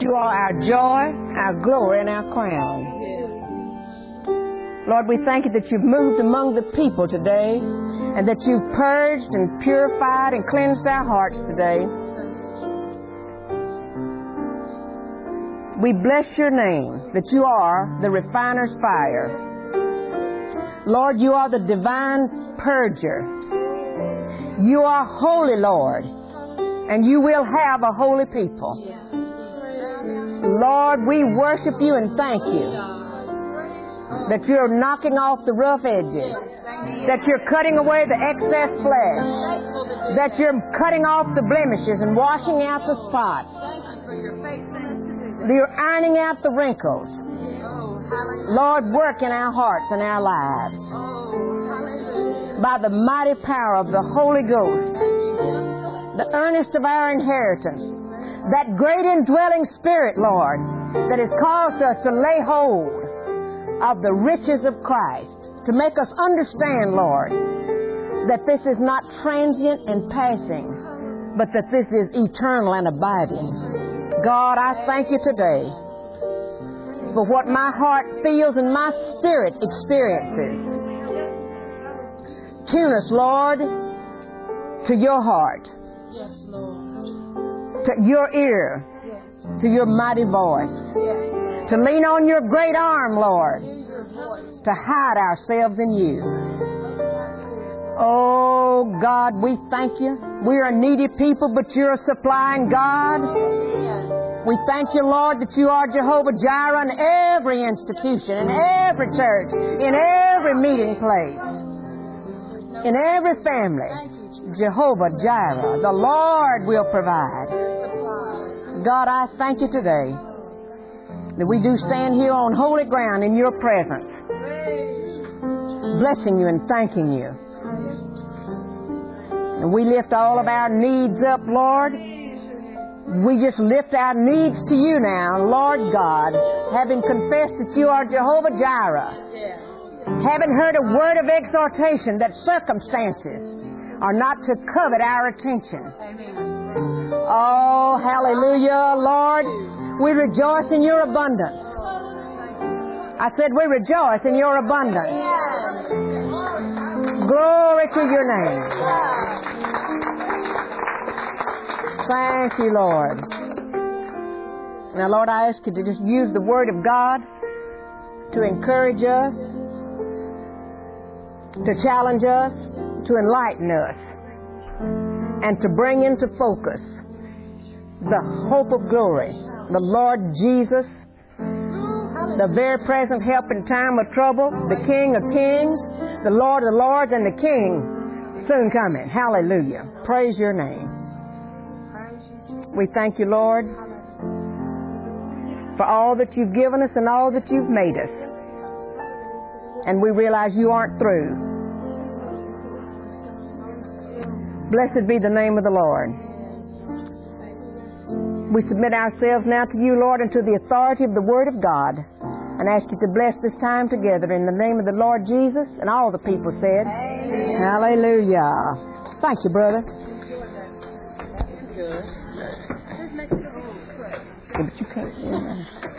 You are our joy, our glory, and our crown. Lord, we thank you that you've moved among the people today and that you've purged and purified and cleansed our hearts today. We bless your name that you are the refiner's fire. Lord, you are the divine purger. You are holy, Lord, and you will have a holy people. Lord, we worship you and thank you that you're knocking off the rough edges, that you're cutting away the excess flesh, that you're cutting off the blemishes and washing out the spots. You're ironing out the wrinkles. Lord, work in our hearts and our lives by the mighty power of the Holy Ghost, the earnest of our inheritance, that great indwelling Spirit, Lord, that has caused us to lay hold of the riches of Christ, to make us understand, Lord, that this is not transient and passing, but that this is eternal and abiding. God, I thank you today for what my heart feels and my spirit experiences. Tune us, Lord, to your heart, to your ear, to your mighty voice, to lean on your great arm, Lord, to hide ourselves in you. Oh, God, we thank you. We are needy people, but you're a supplying God. We thank you, Lord, that you are Jehovah Jireh in every institution, in every church, in every meeting place, in every family. Jehovah Jireh, the Lord will provide. God, I thank you today that we do stand here on holy ground in your presence, blessing you and thanking you. And we lift all of our needs up, Lord. We just lift our needs to you now, Lord God, having confessed that you are Jehovah Jireh, having heard a word of exhortation that circumstances are not to covet our attention. Oh, hallelujah, Lord. We rejoice in your abundance. I said we rejoice in your abundance. Glory to your name. Thank you, Lord. Now, Lord, I ask you to just use the Word of God to encourage us, to challenge us, to enlighten us, and to bring into focus the hope of glory, the Lord Jesus, the very present help in time of trouble, the King of kings, the Lord of lords, and the King soon coming. Hallelujah. Praise your name. We thank you, Lord, for all that you've given us and all that you've made us. And we realize you aren't through. Blessed be the name of the Lord. We submit ourselves now to you, Lord, and to the authority of the Word of God, and ask you to bless this time together in the name of the Lord Jesus. And all the people said, amen. Hallelujah. Thank you, brother. Yeah, but you can't see that.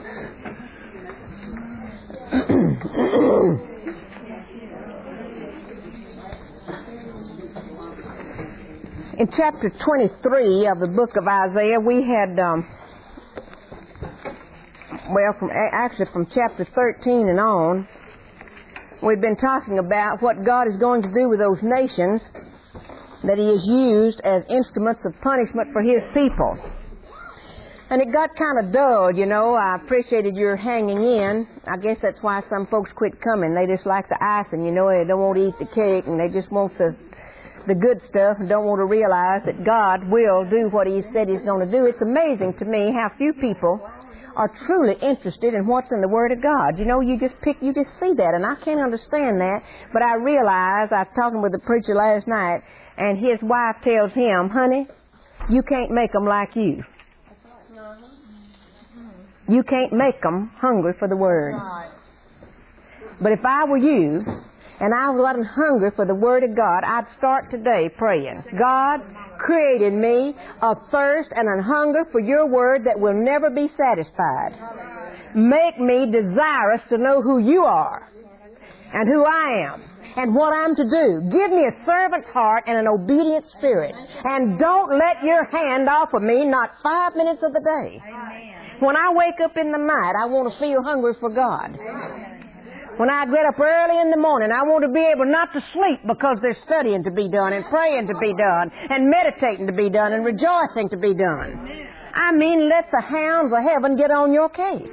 In chapter 23 of the book of Isaiah, we had, from chapter 13 and on, we've been talking about what God is going to do with those nations that He has used as instruments of punishment for His people. And it got kind of dull, you know. I appreciated your hanging in. I guess that's why some folks quit coming. They just like the icing, you know. They don't want to eat the cake, and they just want the good stuff and don't want to realize that God will do what He said He's going to do. It's amazing to me how few people are truly interested in what's in the Word of God. You know, you just see that, and I can't understand that. But I realize, I was talking with the preacher last night, and his wife tells him, honey, you can't make them like you. You can't make them hungry for the Word. But if I were you, and I wasn't hungry for the Word of God, I'd start today praying, God created me a thirst and a hunger for your Word that will never be satisfied. Make me desirous to know who you are and who I am and what I'm to do. Give me a servant's heart and an obedient spirit. And don't let your hand off of me, not 5 minutes of the day. When I wake up in the night, I want to feel hungry for God. When I get up early in the morning, I want to be able not to sleep because there's studying to be done and praying to be done and meditating to be done and rejoicing to be done. I mean, let the hounds of heaven get on your case.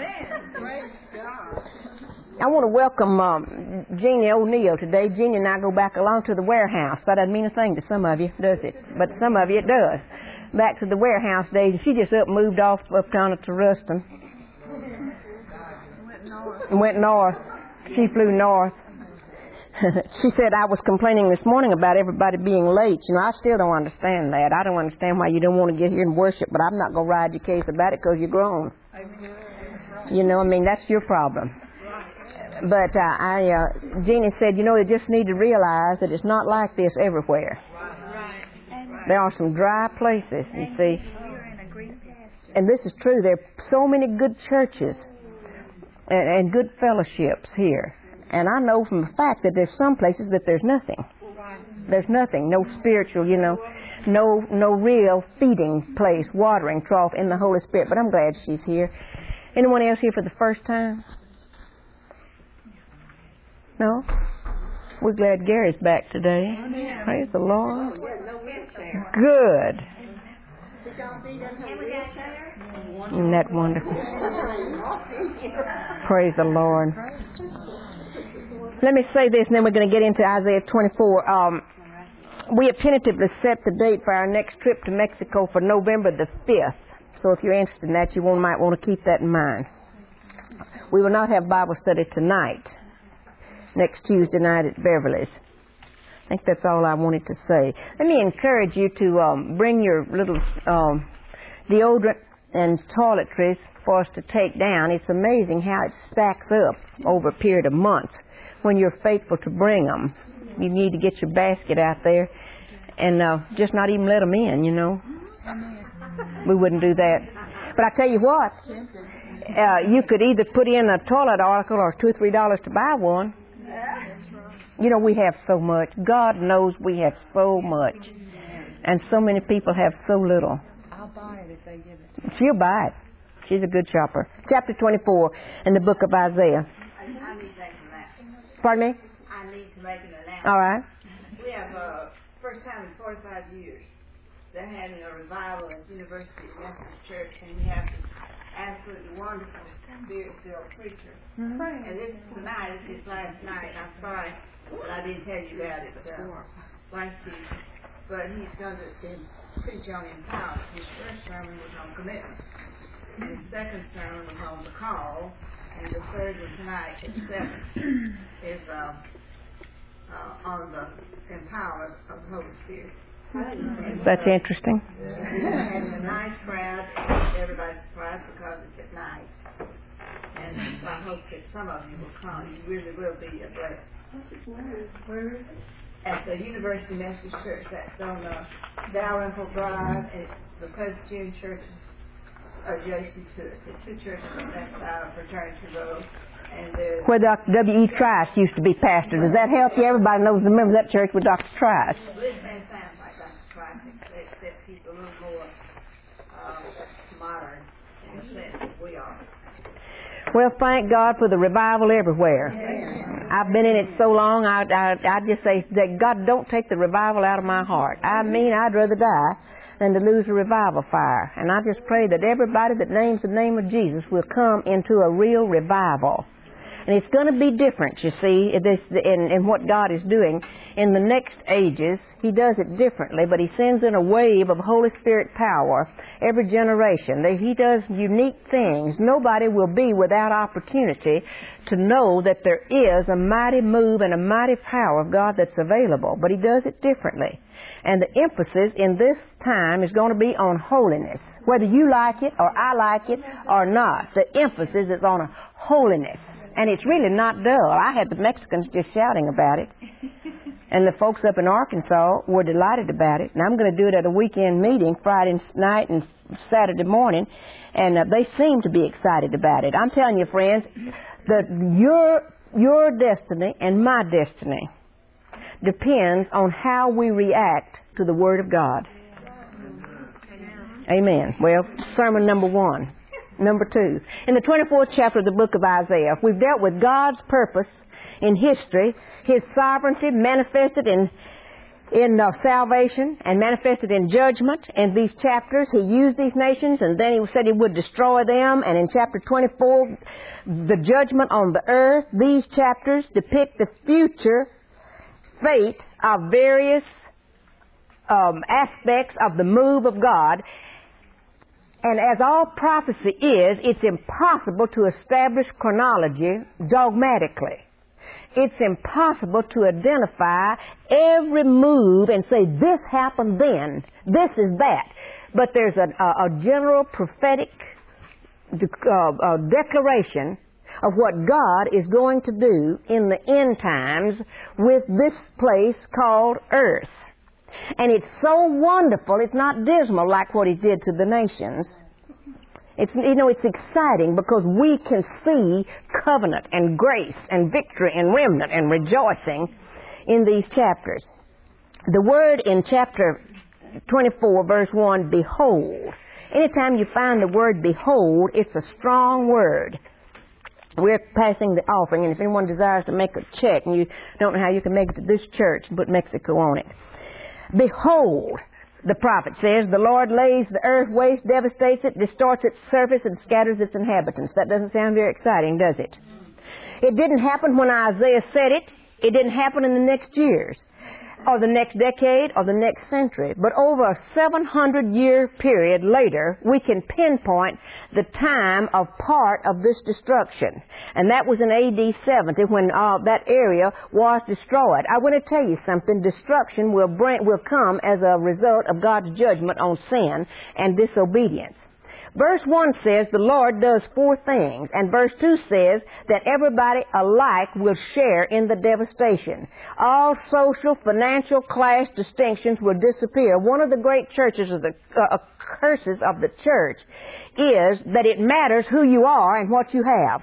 I want to welcome Jeannie O'Neill today. Jeannie and I go back along to the warehouse. That doesn't mean a thing to some of you, does it? But some of you it does. Back to the warehouse days. She just moved off up down to Ruston. Went north. She flew north. She said, I was complaining this morning about everybody being late. You know, I still don't understand that. I don't understand why you don't want to get here and worship, but I'm not going to ride your case about it because you're grown. You know, I mean, that's your problem. But Jeannie said, you know, they just need to realize that it's not like this everywhere. There are some dry places, you see. And this is true. There are so many good churches and good fellowships here. And I know from the fact that there's some places that there's nothing. There's nothing. No spiritual, you know, no real feeding place, watering trough in the Holy Spirit. But I'm glad she's here. Anyone else here for the first time? No? We're glad Gary's back today. Praise the Lord. Good. Isn't that wonderful? Praise the Lord. Let me say this, and then we're going to get into Isaiah 24. We have tentatively set the date for our next trip to Mexico for November the 5th. So if you're interested in that, you might want to keep that in mind. We will not have Bible study tonight. Next Tuesday night at Beverly's. I think that's all I wanted to say. Let me encourage you to bring your little deodorant and toiletries for us to take down. It's amazing how it stacks up over a period of months when you're faithful to bring them. You need to get your basket out there and just not even let them in, you know. We wouldn't do that. But I tell you what, you could either put in a toilet article or $2 or $3 to buy one. You know, we have so much. God knows we have so much. And so many people have so little. I'll buy it if they give it. She'll buy it. She's a good shopper. Chapter 24 in the book of Isaiah. I need to make an announcement. Pardon me? I need to make an announcement. All right. We have, first time in 45 years, they're having a revival at University Methodist Church, and we have this absolutely wonderful, spirit-filled preacher. Mm-hmm. And this is tonight, it's his last night. I'm sorry that I didn't tell you about it last week. But he's going to preach on empowerment. His first sermon was on commitment. And his second sermon was on the call. And the third one tonight at 7 is on the empowerment of the Holy Spirit. That's interesting. And a nice crowd. Everybody's surprised because it's at night. And I hope that some of you will come. You really will be blessed. Where is it? At the University Methodist Church. That's on Dalrymple Drive. It's the Presbyterian Church adjacent to it. The two churches on that side of Fraternity Road. And where Dr. W.E. Trice used to be pastor. Does that help you? Everybody knows the members of that church with Dr. Trice. It sounds like Dr. Trice, except he's a little more modern in the sense that we are. Well, thank God for the revival everywhere. I've been in it so long, I just say that God, don't take the revival out of my heart. I mean, I'd rather die than to lose a revival fire. And I just pray that everybody that names the name of Jesus will come into a real revival. And it's going to be different, you see, in what God is doing. In the next ages, He does it differently, but He sends in a wave of Holy Spirit power every generation. He does unique things. Nobody will be without opportunity to know that there is a mighty move and a mighty power of God that's available, but He does it differently. And the emphasis in this time is going to be on holiness. Whether you like it or I like it or not, the emphasis is on holiness. And it's really not dull. I had the Mexicans just shouting about it. And the folks up in Arkansas were delighted about it. And I'm going to do it at a weekend meeting Friday night and Saturday morning. And they seem to be excited about it. I'm telling you, friends, that your destiny and my destiny depends on how we react to the Word of God. Amen. Well, sermon number 1. Number 2. In the 24th chapter of the book of Isaiah, we've dealt with God's purpose in history, His sovereignty manifested in salvation and manifested in judgment. In these chapters, He used these nations, and then He said He would destroy them. And in chapter 24, the judgment on the earth. These chapters depict the future fate of various aspects of the move of God. And as all prophecy is, it's impossible to establish chronology dogmatically. It's impossible to identify every move and say, this happened then, this is that. But there's a general prophetic declaration of what God is going to do in the end times with this place called earth. And it's so wonderful, it's not dismal like what He did to the nations. It's exciting because we can see covenant and grace and victory and remnant and rejoicing in these chapters. The word in chapter 24, verse 1, behold. Anytime you find the word behold, it's a strong word. We're passing the offering, and if anyone desires to make a check and you don't know how you can make it to this church, put Mexico on it. Behold, the prophet says, the Lord lays the earth waste, devastates it, distorts its surface, and scatters its inhabitants. That doesn't sound very exciting, does it? It didn't happen when Isaiah said it. It didn't happen in the next years, or the next decade, or the next century. But over a 700-year period later, we can pinpoint the time of part of this destruction. And that was in AD 70 when that area was destroyed. I want to tell you something. Destruction will come as a result of God's judgment on sin and disobedience. Verse 1 says the Lord does 4 things, and verse 2 says that everybody alike will share in the devastation. All social, financial, class distinctions will disappear. One of the great curses of the church is that it matters who you are and what you have.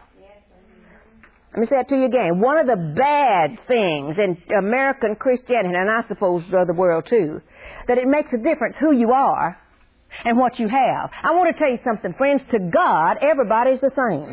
Let me say it to you again. One of the bad things in American Christianity, and I suppose the world too, that it makes a difference who you are and what you have. I want to tell you something, friends. To God, everybody's the same.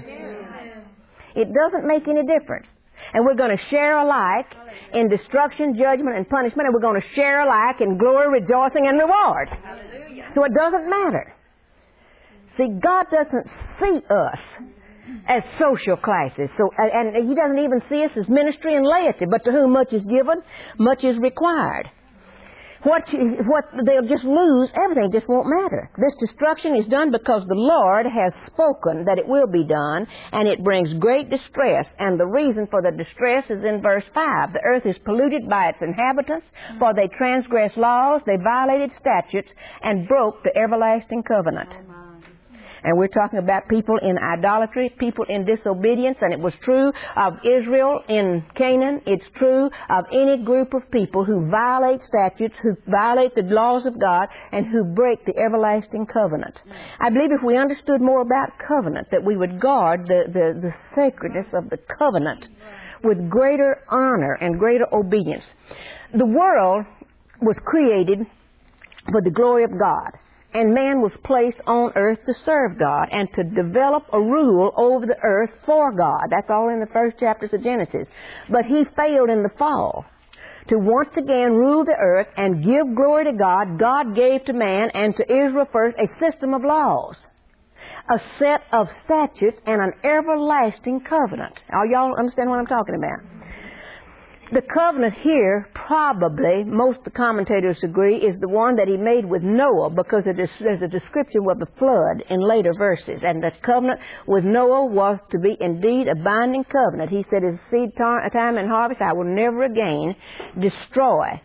It doesn't make any difference. And we're going to share alike in destruction, judgment, and punishment, and we're going to share alike in glory, rejoicing, and reward. So it doesn't matter. See, God doesn't see us as social classes. And He doesn't even see us as ministry and laity, but to whom much is given, much is required. What they'll just lose everything. It just won't matter. This destruction is done because the Lord has spoken that it will be done, and it brings great distress. And the reason for the distress is in verse 5. The earth is polluted by its inhabitants, for they transgressed laws, they violated statutes, and broke the everlasting covenant. And we're talking about people in idolatry, people in disobedience, and it was true of Israel in Canaan. It's true of any group of people who violate statutes, who violate the laws of God, and who break the everlasting covenant. I believe if we understood more about covenant, that we would guard the sacredness of the covenant with greater honor and greater obedience. The world was created for the glory of God. And man was placed on earth to serve God and to develop a rule over the earth for God. That's all in the first chapters of Genesis. But he failed in the fall to once again rule the earth and give glory to God. God gave to man and to Israel first a system of laws, a set of statutes, and an everlasting covenant. Now, y'all understand what I'm talking about? The covenant here, probably, most of the commentators agree, is the one that he made with Noah, because there's a description of the flood in later verses. And the covenant with Noah was to be indeed a binding covenant. He said, as seed time and harvest, I will never again destroy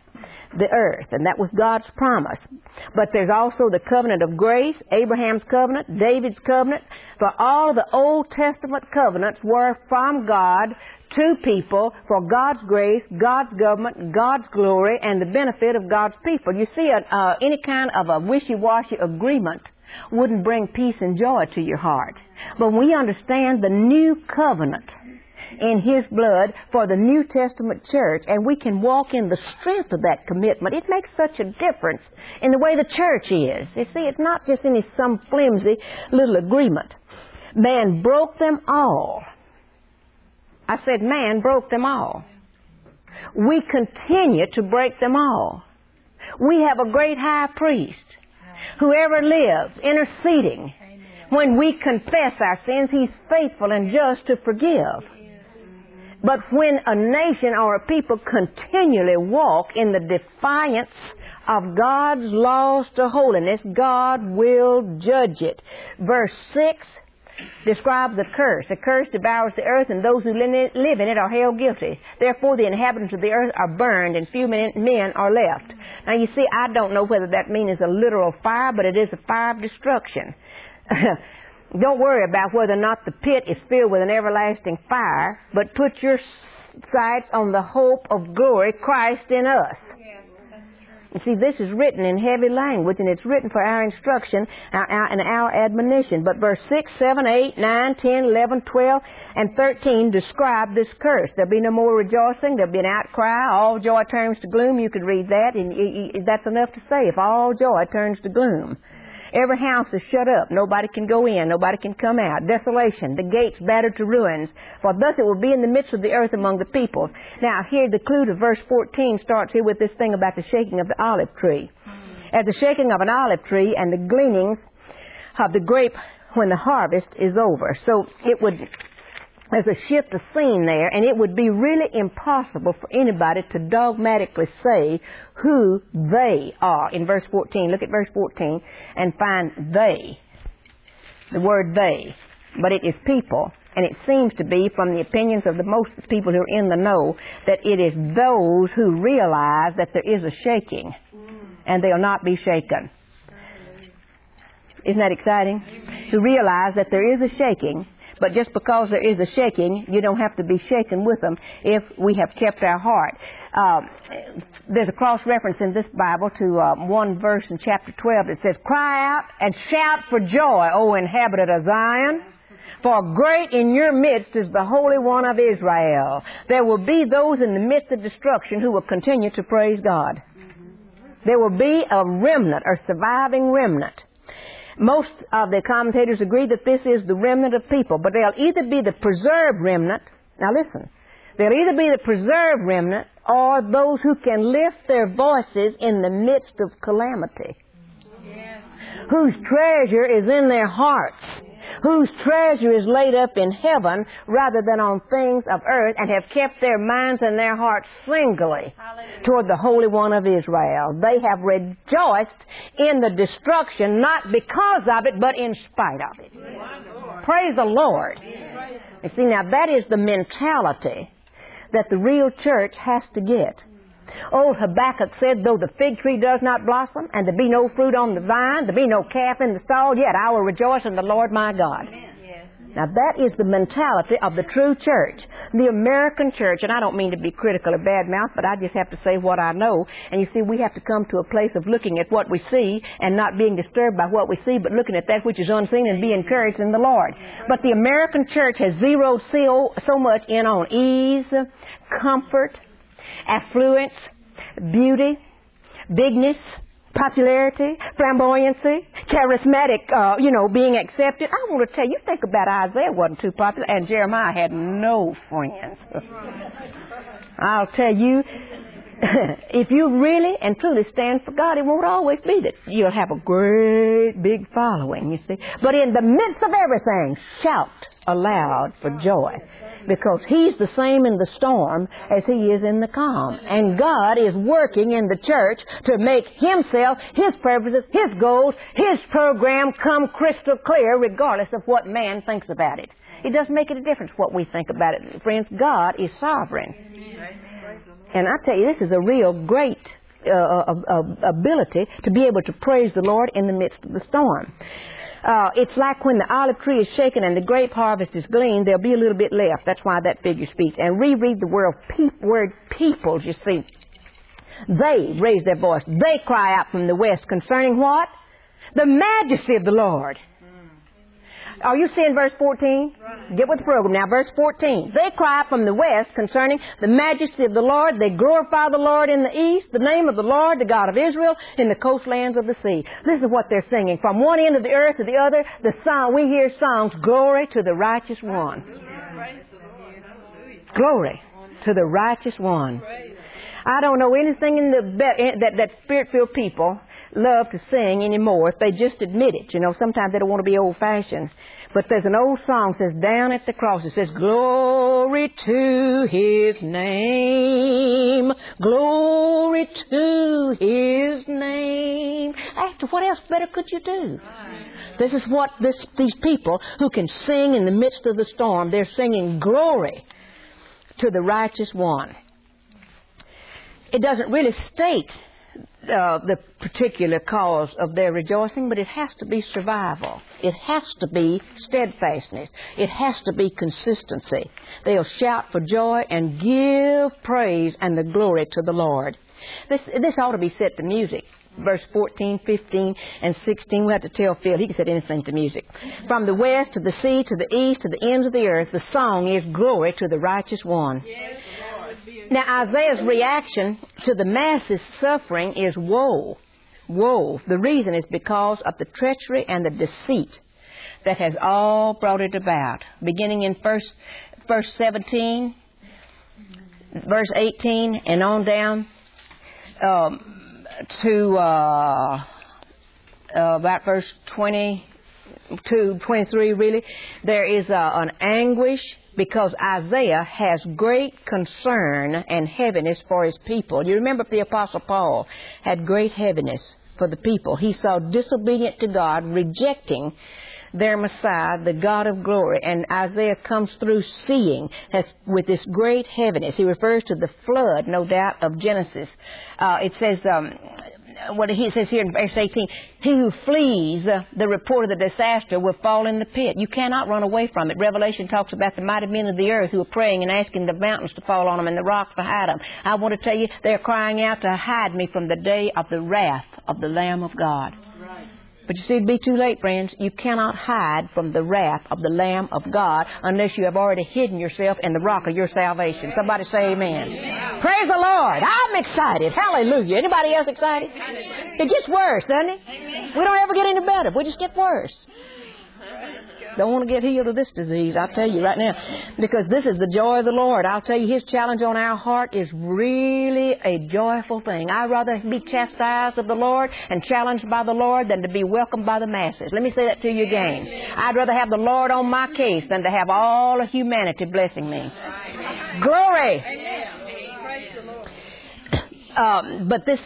the earth, and that was God's promise. But there's also the covenant of grace, Abraham's covenant, David's covenant. For all the Old Testament covenants were from God to people for God's grace, God's government, God's glory, and the benefit of God's people. You see, any kind of a wishy-washy agreement wouldn't bring peace and joy to your heart. But when we understand the new covenant in His blood for the New Testament church, and we can walk in the strength of that commitment, it makes such a difference in the way the church is. You see, it's not just some flimsy little agreement. Man broke them all. I said man broke them all. We continue to break them all. We have a great high priest who ever lives, interceding. When we confess our sins, He's faithful and just to forgive. But when a nation or a people continually walk in the defiance of God's laws to holiness, God will judge it. Verse 6 describes the curse. The curse devours the earth, and those who live in it are held guilty. Therefore, the inhabitants of the earth are burned, and few men are left. Now, you see, I don't know whether that means a literal fire, but it is a fire of destruction. Don't worry about whether or not the pit is filled with an everlasting fire, but put your sights on the hope of glory, Christ in us. Yes, that's true. You see, this is written in heavy language, and it's written for our instruction and our admonition. But verse 6, 7, 8, 9, 10, 11, 12, and 13 describe this curse. There'll be no more rejoicing. There'll be an outcry. All joy turns to gloom. You could read that, and that's enough to say, if all joy turns to gloom. Every house is shut up. Nobody can go in. Nobody can come out. Desolation. The gates battered to ruins. For thus it will be in the midst of the earth among the people. Now, here the clue to verse 14 starts here with this thing about the shaking of the olive tree. As the shaking of an olive tree and the gleanings of the grape when the harvest is over. So it would, there's a shift of scene there, and it would be really impossible for anybody to dogmatically say who they are. In verse 14, look at verse 14 and find they, the word they. But it is people, and it seems to be, from the opinions of the most people who are in the know, that it is those who realize that there is a shaking, and they'll not be shaken. Isn't that exciting? To realize that there is a shaking, but just because there is a shaking, you don't have to be shaken with them if we have kept our heart. There's a cross-reference in this Bible to one verse in chapter 12 that says, "Cry out and shout for joy, O inhabitant of Zion, for great in your midst is the Holy One of Israel." There will be those in the midst of destruction who will continue to praise God. There will be a remnant, a surviving remnant. Most of the commentators agree that this is the remnant of people, but they'll either be the preserved remnant. Now listen, they'll either be the preserved remnant or those who can lift their voices in the midst of calamity. Yes. Whose treasure is in their hearts, whose treasure is laid up in heaven rather than on things of earth, and have kept their minds and their hearts singly toward the Holy One of Israel. They have rejoiced in the destruction, not because of it, but in spite of it. Praise the Lord. You see, now that is the mentality that the real church has to get. Old Habakkuk said, "Though the fig tree does not blossom, and there be no fruit on the vine, there be no calf in the stall, yet I will rejoice in the Lord my God." Yes. Now that is the mentality of the true church. The American church, and I don't mean to be critical or badmouth, but I just have to say what I know. And you see, we have to come to a place of looking at what we see and not being disturbed by what we see, but looking at that which is unseen and be encouraged in the Lord. But the American church has zeroed so much in on ease, comfort, affluence, beauty, bigness, popularity, flamboyancy, charismatic, being accepted. I want to tell you, think about Isaiah wasn't too popular, and Jeremiah had no friends. I'll tell you, if you really and truly stand for God, it won't always be that you'll have a great big following, you see. But in the midst of everything, shout aloud for joy, because He's the same in the storm as He is in the calm. And God is working in the church to make Himself, His purposes, His goals, His program come crystal clear regardless of what man thinks about it. It doesn't make any difference what we think about it. Friends, God is sovereign. And I tell you, this is a real great ability to be able to praise the Lord in the midst of the storm. It's like when the olive tree is shaken and the grape harvest is gleaned, there'll be a little bit left. That's why that figure speaks. And reread the word peoples, you see. They raise their voice. They cry out from the west concerning what? The majesty of the Lord. Are you seeing verse 14? Right. Get with the program now. Verse 14. They cry from the west concerning the majesty of the Lord. They glorify the Lord in the east, the name of the Lord, the God of Israel, in the coastlands of the sea. This is what they're singing. From one end of the earth to the other, the song, we hear songs, glory to the righteous one. Glory to the righteous one. I don't know anything in that spirit-filled people love to sing anymore if they just admit it. You know, sometimes they don't want to be old-fashioned. But there's an old song that says, down at the cross, it says, glory to His name, glory to His name. After what else better could you do? This is what these people who can sing in the midst of the storm, they're singing glory to the righteous one. It doesn't really state the particular cause of their rejoicing, but it has to be survival. It has to be steadfastness. It has to be consistency. They'll shout for joy and give praise and the glory to the Lord. This ought to be set to music. Verse 14, 15, and 16, we have to tell Phil, he can set anything to music. From the west to the sea, to the east, to the ends of the earth, the song is glory to the righteous one. Yes. Now, Isaiah's reaction to the masses' suffering is woe. Woe. The reason is because of the treachery and the deceit that has all brought it about. Beginning in verse 17, verse 18, and on down to about verse 22, 23, really, there is an anguish, because Isaiah has great concern and heaviness for his people. You remember the Apostle Paul had great heaviness for the people. He saw disobedient to God, rejecting their Messiah, the God of glory. And Isaiah comes through seeing with this great heaviness. He refers to the flood, no doubt, of Genesis. It says, what he says here in verse 18, he who flees the report of the disaster will fall in the pit. You cannot run away from it. Revelation talks about the mighty men of the earth who are praying and asking the mountains to fall on them and the rocks to hide them. I want to tell you, they're crying out to hide me from the day of the wrath of the Lamb of God. Right. But you see, it'd be too late, friends. You cannot hide from the wrath of the Lamb of God unless you have already hidden yourself in the rock of your salvation. Somebody say amen. Amen. Praise the Lord. I'm excited. Hallelujah. Anybody else excited? It gets worse, doesn't it? Amen. We don't ever get any better. We just get worse. Don't want to get healed of this disease, I'll tell you right now. Because this is the joy of the Lord. I'll tell you, His challenge on our heart is really a joyful thing. I'd rather be chastised of the Lord and challenged by the Lord than to be welcomed by the masses. Let me say that to you again. I'd rather have the Lord on my case than to have all of humanity blessing me. Glory! But this,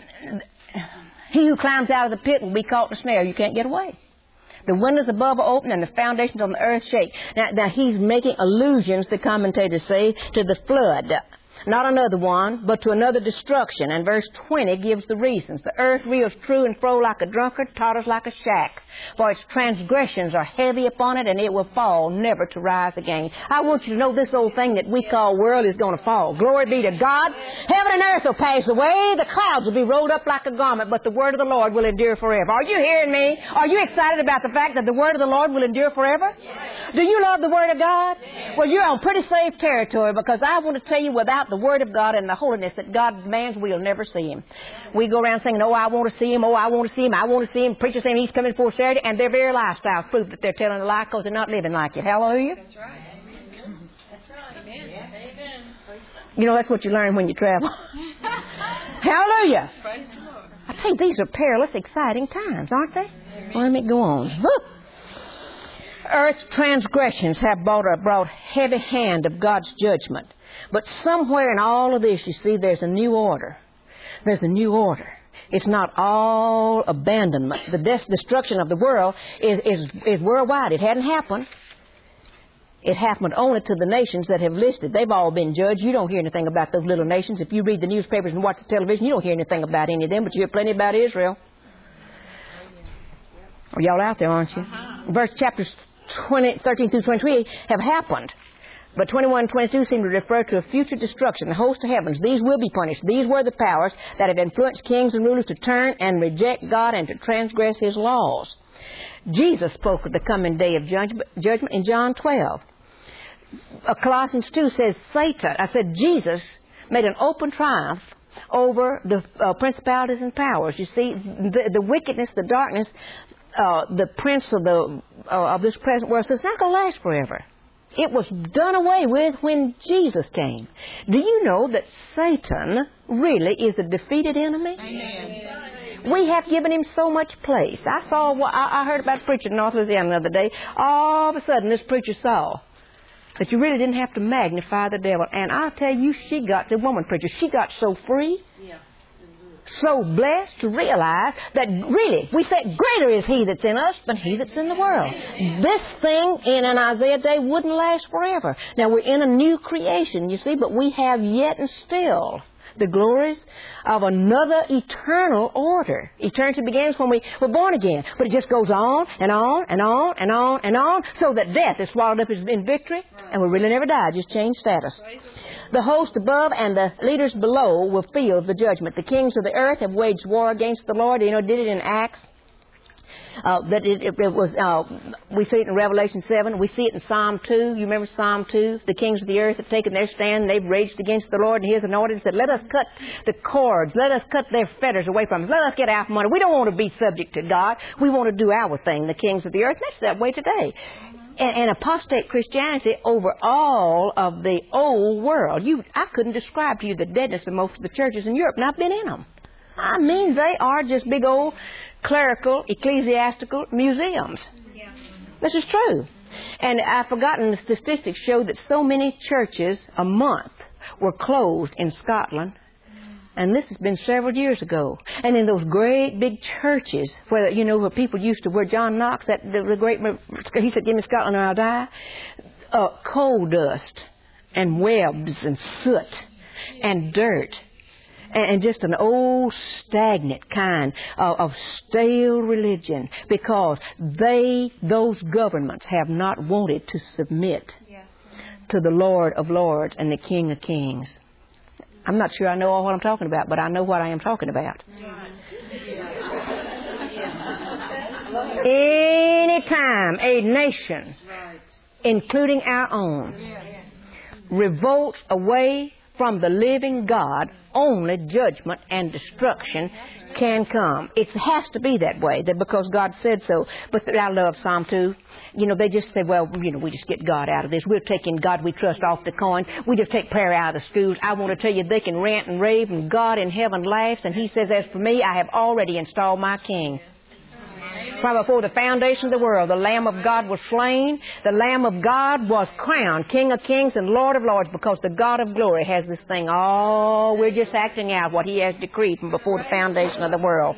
he who climbs out of the pit will be caught in a snare. You can't get away. The windows above are open and the foundations on the earth shake. Now he's making allusions, the commentators say, to the flood. Not another one, but to another destruction. And verse 20 gives the reasons. The earth reels true and fro like a drunkard, totters like a shack. For its transgressions are heavy upon it, and it will fall, never to rise again. I want you to know this old thing that we call world is going to fall. Glory be to God. Heaven and earth will pass away. The clouds will be rolled up like a garment, but the word of the Lord will endure forever. Are you hearing me? Are you excited about the fact that the word of the Lord will endure forever? Yes. Do you love the word of God? Yes. Well, you're on pretty safe territory, because I want to tell you, without the word of God and the holiness that God demands, we'll never see Him. We go around saying, oh, I want to see Him, oh, I want to see Him, I want to see Him. Preachers saying He's coming for Saturday, and their very lifestyles prove that they're telling a lie because they're not living like it. Hallelujah? That's right. That's right. Amen. Amen. You know, that's what you learn when you travel. Hallelujah. Praise the Lord. I tell you, these are perilous, exciting times, aren't they? Amen. Well, let me go on. Earth's transgressions have brought heavy hand of God's judgment. But somewhere in all of this, you see, there's a new order. There's a new order. It's not all abandonment. The destruction of the world is worldwide. It hadn't happened. It happened only to the nations that have listed. They've all been judged. You don't hear anything about those little nations. If you read the newspapers and watch the television, you don't hear anything about any of them, but you hear plenty about Israel. Y'all out there, aren't you? Verse chapters 13 through 23 have happened. But 21 and 22 seem to refer to a future destruction. The host of heavens, these will be punished. These were the powers that had influenced kings and rulers to turn and reject God and to transgress His laws. Jesus spoke of the coming day of judgment in John 12. Colossians 2 says Jesus made an open triumph over the principalities and powers. You see, the wickedness, the darkness, the prince of this present world, so it's not going to last forever. It was done away with when Jesus came. Do you know that Satan really is a defeated enemy? Amen. We have given him so much place. I heard about a preacher in North Louisiana the other day. All of a sudden, this preacher saw that you really didn't have to magnify the devil. And I'll tell you, the woman preacher, she got so free, so blessed to realize that really, we say, greater is He that's in us than he that's in the world. This thing in an Isaiah day wouldn't last forever. Now, we're in a new creation, you see, but we have yet and still the glories of another eternal order. Eternity begins when we were born again, but it just goes on and on and on and on and on, so that death is swallowed up in victory, and we really never die, just change status. The host above and the leaders below will feel the judgment. The kings of the earth have waged war against the Lord. You know, did it in Acts. We see it in Revelation 7. We see it in Psalm 2. You remember Psalm 2? The kings of the earth have taken their stand. They've raged against the Lord and His anointed and said, let us cut the cords. Let us cut their fetters away from us. Let us get out from under. We don't want to be subject to God. We want to do our thing, the kings of the earth. That's that way today. And apostate Christianity over all of the old world. I couldn't describe to you the deadness of most of the churches in Europe, and I've been in them. I mean, they are just big old clerical, ecclesiastical museums. Yeah. This is true. And I've forgotten the statistics show that so many churches a month were closed in Scotland. And this has been several years ago. And in those great big churches where people used to, where John Knox, he said, give me Scotland or I'll die. Coal dust and webs and soot and dirt. And just an old stagnant kind of stale religion, because those governments have not wanted to submit to the Lord of Lords and the King of Kings. I'm not sure I know all what I'm talking about, but I know what I am talking about. Anytime a nation, including our own, revolts away from the living God, only judgment and destruction can come. It has to be that way, that because God said so. But I love Psalm 2. They just say, we just get God out of this. We're taking God we trust off the coin. We just take prayer out of the schools. I want to tell you, they can rant and rave, and God in heaven laughs, and He says, as for me, I have already installed my King. From before the foundation of the world, the Lamb of God was slain. The Lamb of God was crowned King of Kings and Lord of Lords, because the God of glory has this thing. We're just acting out what He has decreed from before the foundation of the world.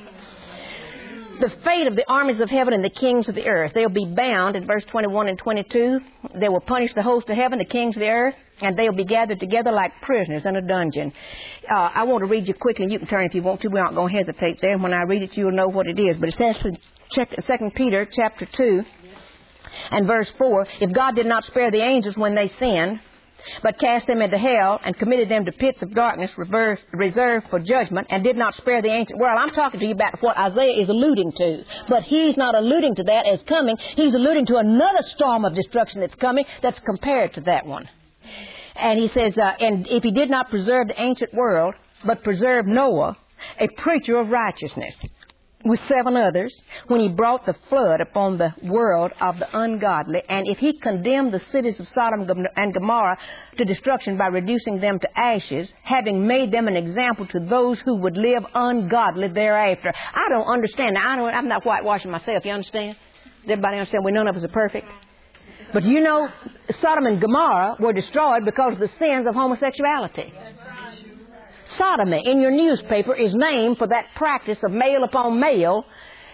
The fate of the armies of heaven and the kings of the earth. They'll be bound in verse 21 and 22. They will punish the host of heaven, the kings of the earth, and they'll be gathered together like prisoners in a dungeon. I want to read you quickly, and you can turn if you want to. We aren't going to hesitate there. When I read it, you'll know what it is. But it says in 2 Peter chapter 2 and verse 4, if God did not spare the angels when they sinned, but cast them into hell and committed them to pits of darkness reserved for judgment, and did not spare the ancient world. I'm talking to you about what Isaiah is alluding to. But he's not alluding to that as coming. He's alluding to another storm of destruction that's coming that's compared to that one. And he says, and if he did not preserve the ancient world, but preserved Noah, a preacher of righteousness, with 7 others, when He brought the flood upon the world of the ungodly, and if He condemned the cities of Sodom and Gomorrah to destruction by reducing them to ashes, having made them an example to those who would live ungodly thereafter. I don't understand. Now, I'm not whitewashing myself, you understand? Does everybody understand? None of us are perfect. But Sodom and Gomorrah were destroyed because of the sins of homosexuality. Sodomy in your newspaper is named for that practice of male upon male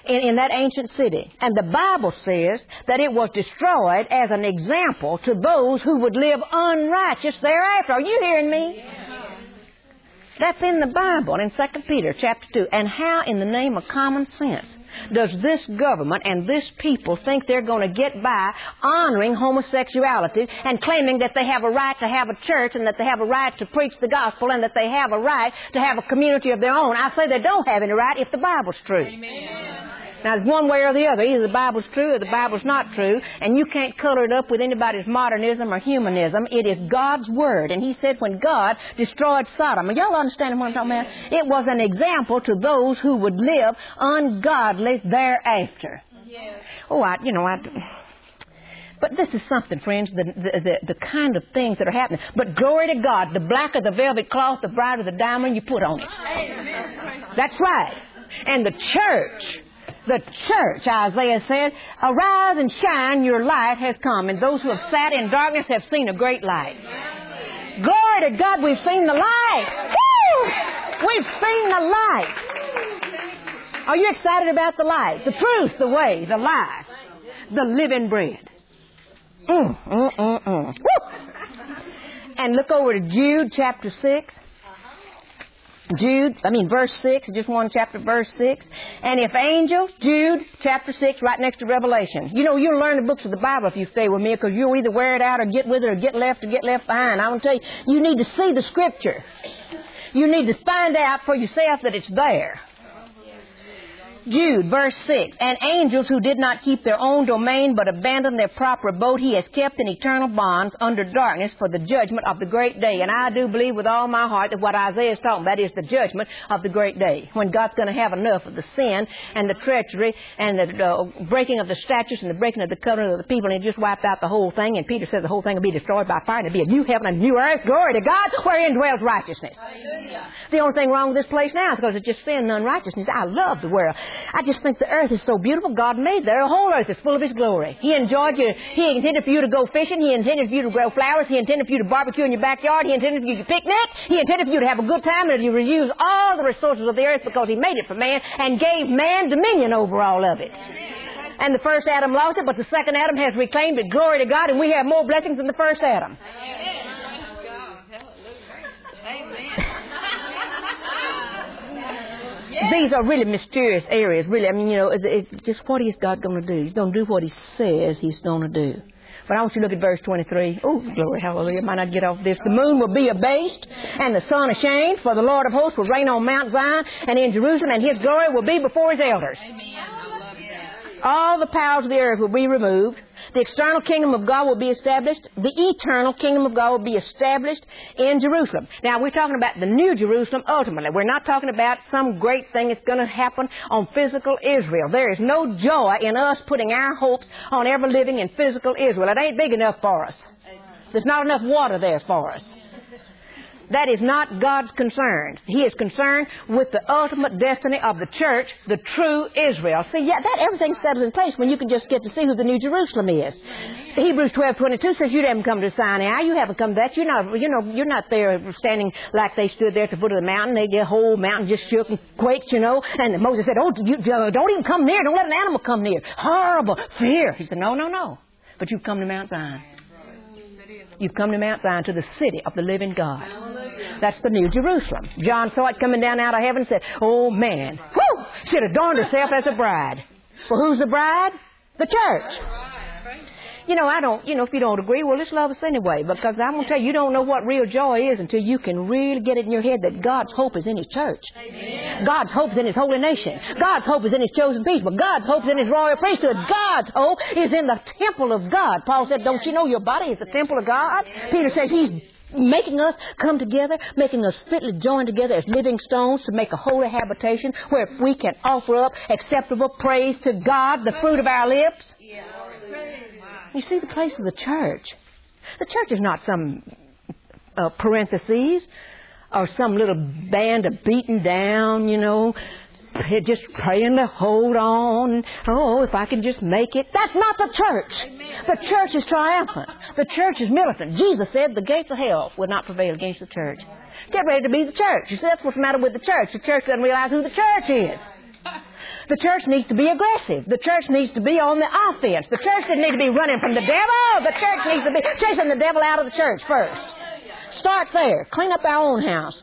in that ancient city. And the Bible says that it was destroyed as an example to those who would live unrighteous thereafter. Are you hearing me? That's in the Bible in 2 Peter chapter 2. And how in the name of common sense does this government and this people think they're going to get by honoring homosexuality and claiming that they have a right to have a church and that they have a right to preach the gospel and that they have a right to have a community of their own? I say they don't have any right if the Bible's true. Amen. Now, it's one way or the other. Either the Bible's true or the Bible's not true, and you can't color it up with anybody's modernism or humanism. It is God's Word. And He said when God destroyed Sodom, and y'all understand what I'm talking about? It was an example to those who would live ungodly thereafter. Yes. But this is something, friends, the kind of things that are happening. But glory to God, the blacker the velvet cloth, the brighter the diamond you put on it. Amen. That's right. And the church, Isaiah said, arise and shine, your light has come. And those who have sat in darkness have seen a great light. Glory to God, we've seen the light. Woo! We've seen the light. Are you excited about the light? The truth, the way, the life, the living bread. Woo! And look over to Jude chapter 6. Verse 6, just one chapter, verse 6. And if angels, Jude, chapter 6, right next to Revelation. You know, you'll learn the books of the Bible if you stay with me, because you'll either wear it out or get with it or get left behind. I want to tell you, you need to see the Scripture. You need to find out for yourself that it's there. Jude, verse 6. And angels who did not keep their own domain but abandoned their proper abode, He has kept in eternal bonds under darkness for the judgment of the great day. And I do believe with all my heart that what Isaiah is talking about is the judgment of the great day, when God's going to have enough of the sin and the treachery and the breaking of the statutes and the breaking of the covenant of the people, and He just wiped out the whole thing. And Peter says the whole thing will be destroyed by fire, and it'll be a new heaven and a new earth. Glory to God, wherein dwells righteousness. Hallelujah. The only thing wrong with this place now is because it's just sin and unrighteousness. I love the world. I just think the earth is so beautiful. God made there. The whole earth is full of His glory. He enjoyed you. He intended for you to go fishing. He intended for you to grow flowers. He intended for you to barbecue in your backyard. He intended for you to picnic. He intended for you to have a good time, and you use all the resources of the earth because He made it for man and gave man dominion over all of it. And the first Adam lost it, but the second Adam has reclaimed it. Glory to God, and we have more blessings than the first Adam. These are really mysterious areas, really. I mean, you know, it's just what is God going to do? He's going to do what He says He's going to do. But I want you to look at verse 23. Oh, glory, hallelujah. Might not get off this. The moon will be abased and the sun ashamed, for the Lord of hosts will reign on Mount Zion and in Jerusalem, and His glory will be before His elders. Amen. All the powers of the earth will be removed. The external kingdom of God will be established. The eternal kingdom of God will be established in Jerusalem. Now, we're talking about the New Jerusalem ultimately. We're not talking about some great thing that's going to happen on physical Israel. There is no joy in us putting our hopes on ever living in physical Israel. It ain't big enough for us. There's not enough water there for us. That is not God's concern. He is concerned with the ultimate destiny of the church, the true Israel. See, that everything settles in place when you can just get to see who the New Jerusalem is. Hebrews 12:22 says you haven't come to Sinai. You haven't come to that. You're not there standing like they stood there at the foot of the mountain. The whole mountain just shook and quaked, you know. And Moses said, don't even come near. Don't let an animal come near. Horrible fear. He said, no. But you've come to Mount Zion. You've come to Mount Zion, to the city of the living God. Hallelujah. That's the New Jerusalem. John saw it coming down out of heaven and said, oh man, she'd adorned herself as a bride. Well, who's the bride? The church. If you don't agree, well, let's love us anyway. Because I'm going to tell you, you don't know what real joy is until you can really get it in your head that God's hope is in His church. Amen. God's hope is in His holy nation. God's hope is in His chosen people. God's hope is in His royal priesthood. God's hope is in the temple of God. Paul said, don't you know your body is the temple of God? Amen. Peter says He's making us come together, making us fitly joined together as living stones to make a holy habitation where we can offer up acceptable praise to God, the fruit of our lips. Yeah. You see the place of the church. The church is not some parentheses or some little band of beaten down, just praying to hold on. Oh, if I can just make it. That's not the church. Amen. The church is triumphant. The church is militant. Jesus said the gates of hell would not prevail against the church. Get ready to be the church. You see, that's what's the matter with the church. The church doesn't realize who the church is. The church needs to be aggressive. The church needs to be on the offense. The church doesn't need to be running from the devil. The church needs to be chasing the devil out of the church first. Start there. Clean up our own house.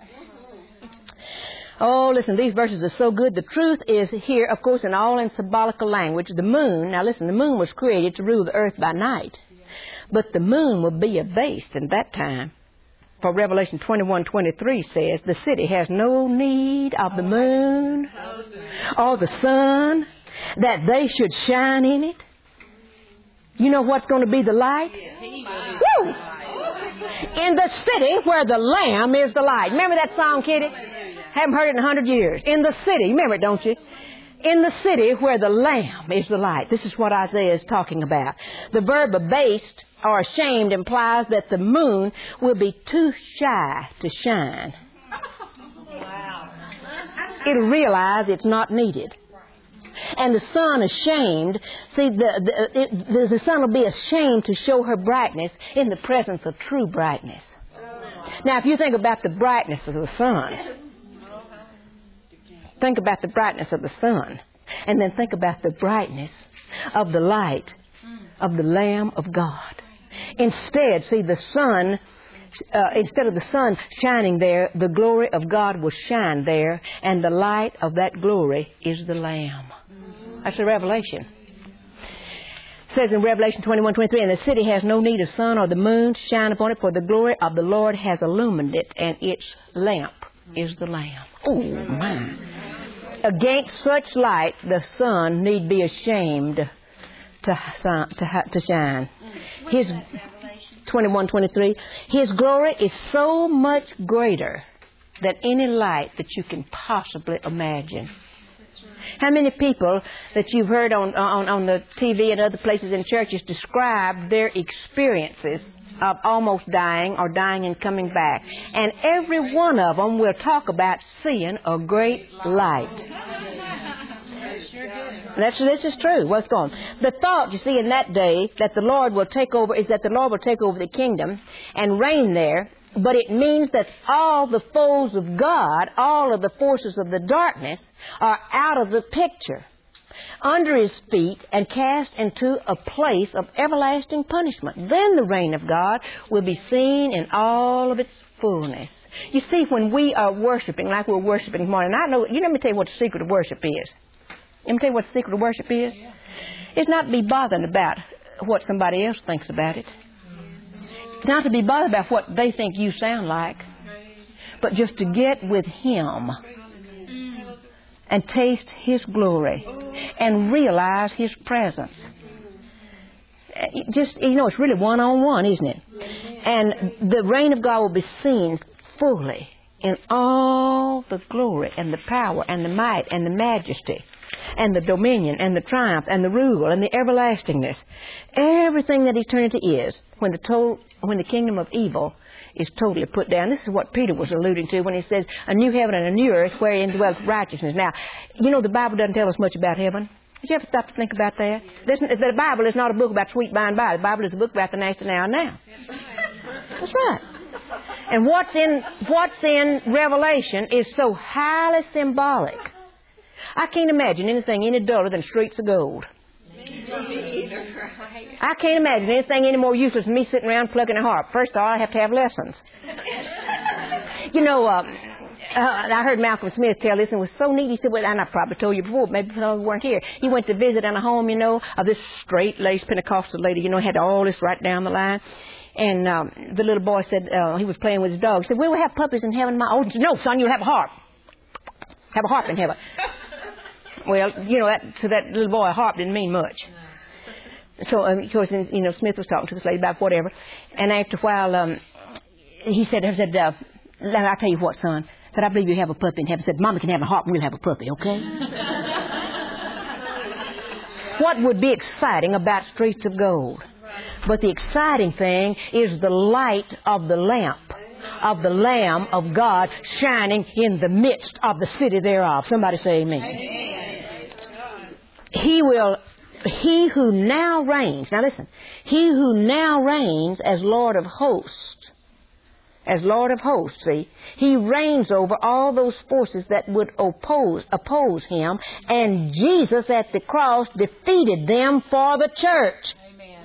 Oh, listen, these verses are so good. The truth is here, of course, in all in symbolical language. The moon, now listen, the moon was created to rule the earth by night. But the moon will be abased in that time. For Revelation 21:23 says, the city has no need of the moon or the sun, that they should shine in it. You know what's going to be the light? Woo! In the city where the Lamb is the light. Remember that song, Kitty? Haven't heard it in 100 years. In the city, remember it, don't you? In the city where the Lamb is the light. This is what Isaiah is talking about. The verb abased or ashamed implies that the moon will be too shy to shine. Wow. It'll realize it's not needed. And the sun ashamed, see, the sun will be ashamed to show her brightness in the presence of true brightness. Now, if you think about the brightness of the sun, think about the brightness of the sun, and then think about the brightness of the light of the Lamb of God. Instead, see, the sun, instead of the sun shining there, the glory of God will shine there, and the light of that glory is the Lamb. That's the Revelation. It says in Revelation 21:23, and the city has no need of sun or the moon to shine upon it, for the glory of the Lord has illumined it, and its lamp is the Lamb. Oh, my. Against such light, the sun need be ashamed to shine. His 21:23, His glory is so much greater than any light that you can possibly imagine. How many people that you've heard on the TV and other places in churches describe their experiences of almost dying or dying and coming back? And every one of them will talk about seeing a great light. This is true. What's going on? The thought, you see, in that day that the Lord will take over is that the Lord will take over the kingdom and reign there. But it means that all the foes of God, all of the forces of the darkness are out of the picture, under His feet, and cast into a place of everlasting punishment. Then the reign of God will be seen in all of its fullness. You see, when we are worshiping, like we're worshiping this morning, let me tell you what the secret of worship is. Let me tell you what the secret of worship is. It's not to be bothered about what somebody else thinks about it. It's not to be bothered about what they think you sound like, but just to get with Him and taste His glory and realize His presence. Just, it's really one-on-one, isn't it? And the reign of God will be seen fully in all the glory and the power and the might and the majesty and the dominion and the triumph and the rule and the everlastingness. Everything that eternity is, when the kingdom of evil is totally put down. This is what Peter was alluding to when he says, a new heaven and a new earth wherein dwells righteousness. Now, the Bible doesn't tell us much about heaven. Did you ever stop to think about that? The Bible is not a book about sweet by and by. The Bible is a book about the nasty now and now. That's right. And what's in Revelation is so highly symbolic. I can't imagine anything any duller than streets of gold. I can't imagine anything any more useless than me sitting around plucking a harp. First of all, I have to have lessons. I heard Malcolm Smith tell this, and it was so neat. He said, and I probably told you before, maybe you weren't here. He went to visit in a home, of this straight-laced Pentecostal lady, had all this right down the line. And the little boy said, he was playing with his dog. He said, we'll have puppies in heaven. No, son, you'll have a harp. Have a harp in heaven. Well, to that little boy, a harp didn't mean much. So, of course, Smith was talking to this lady about whatever. And after a while, he said, I'll tell you what, son. I said, I believe you have a puppy in heaven. I said, Mama can have a harp and we'll have a puppy, okay? What would be exciting about streets of gold? But the exciting thing is the light of the lamp of the Lamb of God shining in the midst of the city thereof. Somebody say amen. He who now reigns, now listen, he who now reigns as Lord of hosts as Lord of hosts, see. He reigns over all those forces that would oppose him, and Jesus at the cross defeated them for the church.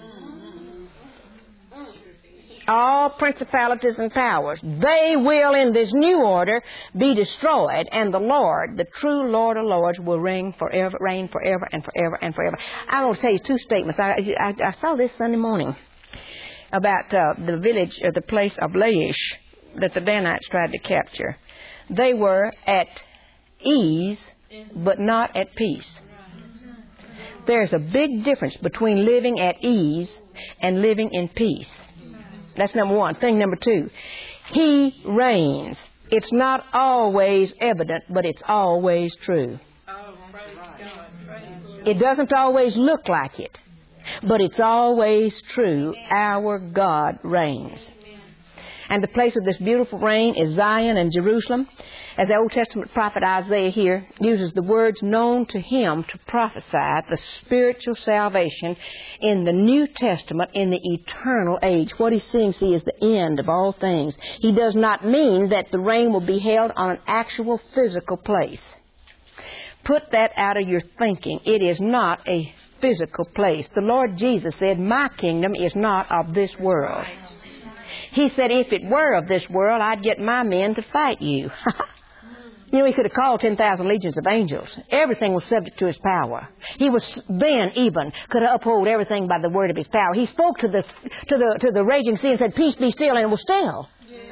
All principalities and powers, they will in this new order be destroyed, and the Lord, the true Lord of Lords, will reign forever and forever and forever. I want to tell you two statements. I saw this Sunday morning about the village or the place of Laish that the Danites tried to capture. They were at ease, but not at peace. There's a big difference between living at ease and living in peace. That's number one. Thing number two, He reigns. It's not always evident, but it's always true. It doesn't always look like it, but it's always true. Our God reigns. And the place of this beautiful reign is Zion and Jerusalem. As the Old Testament prophet Isaiah here uses the words known to him to prophesy the spiritual salvation in the New Testament in the eternal age. What he's seeing, see, is the end of all things. He does not mean that the reign will be held on an actual physical place. Put that out of your thinking. It is not a physical place. The Lord Jesus said, "My kingdom is not of this world." He said, if it were of this world, I'd get my men to fight you. You know, he could have called 10,000 legions of angels. Everything was subject to his power. He was then even could have upheld everything by the word of his power. He spoke to the raging sea and said, "Peace, be still," and it was still.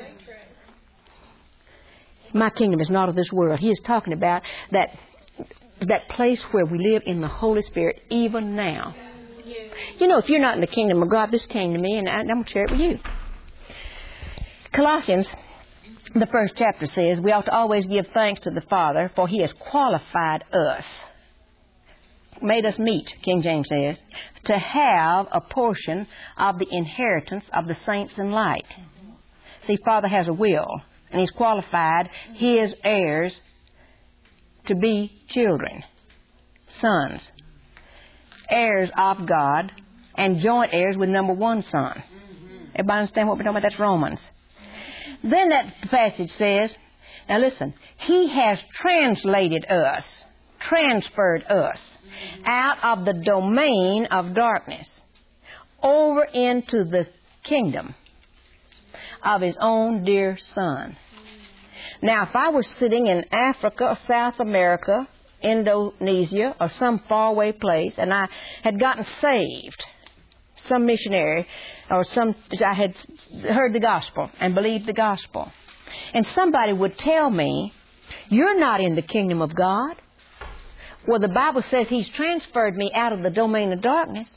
My kingdom is not of this world. He is talking about that place where we live in the Holy Spirit even now. You know, if you're not in the kingdom of God, this came to me, and I'm going to share it with you. Colossians, the first chapter says, we ought to always give thanks to the Father, for He has qualified us, made us meet, King James says, to have a portion of the inheritance of the saints in light. See, Father has a will, and He's qualified His heirs to be children, sons, heirs of God, and joint heirs with number one son. Everybody understand what we're talking about? That's Romans. Then that passage says, now listen, He has translated us, transferred us out of the domain of darkness over into the kingdom of His own dear Son. Now, if I was sitting in Africa or South America, Indonesia, or some faraway place, and I had gotten saved, some missionary, or I had heard the gospel and believed the gospel, and somebody would tell me, "You're not in the kingdom of God." Well, the Bible says He's transferred me out of the domain of darkness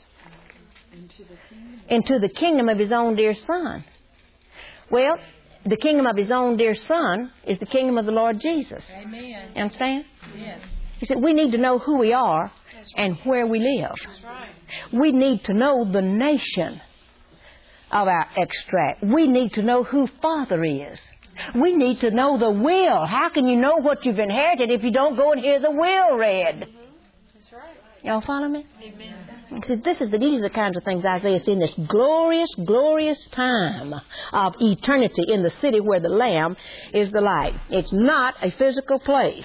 into the kingdom of His own dear Son. Well, the kingdom of His own dear Son is the kingdom of the Lord Jesus. Amen. You understand? Yes. He said we need to know who we are and where we live. That's right. We need to know the nation of our extract. We need to know who Father is. We need to know the will. How can you know what you've inherited if you don't go and hear the will read? That's right. Y'all follow me? Amen. See, these are the kinds of things Isaiah sees in this glorious, glorious time of eternity in the city where the Lamb is the light. It's not a physical place.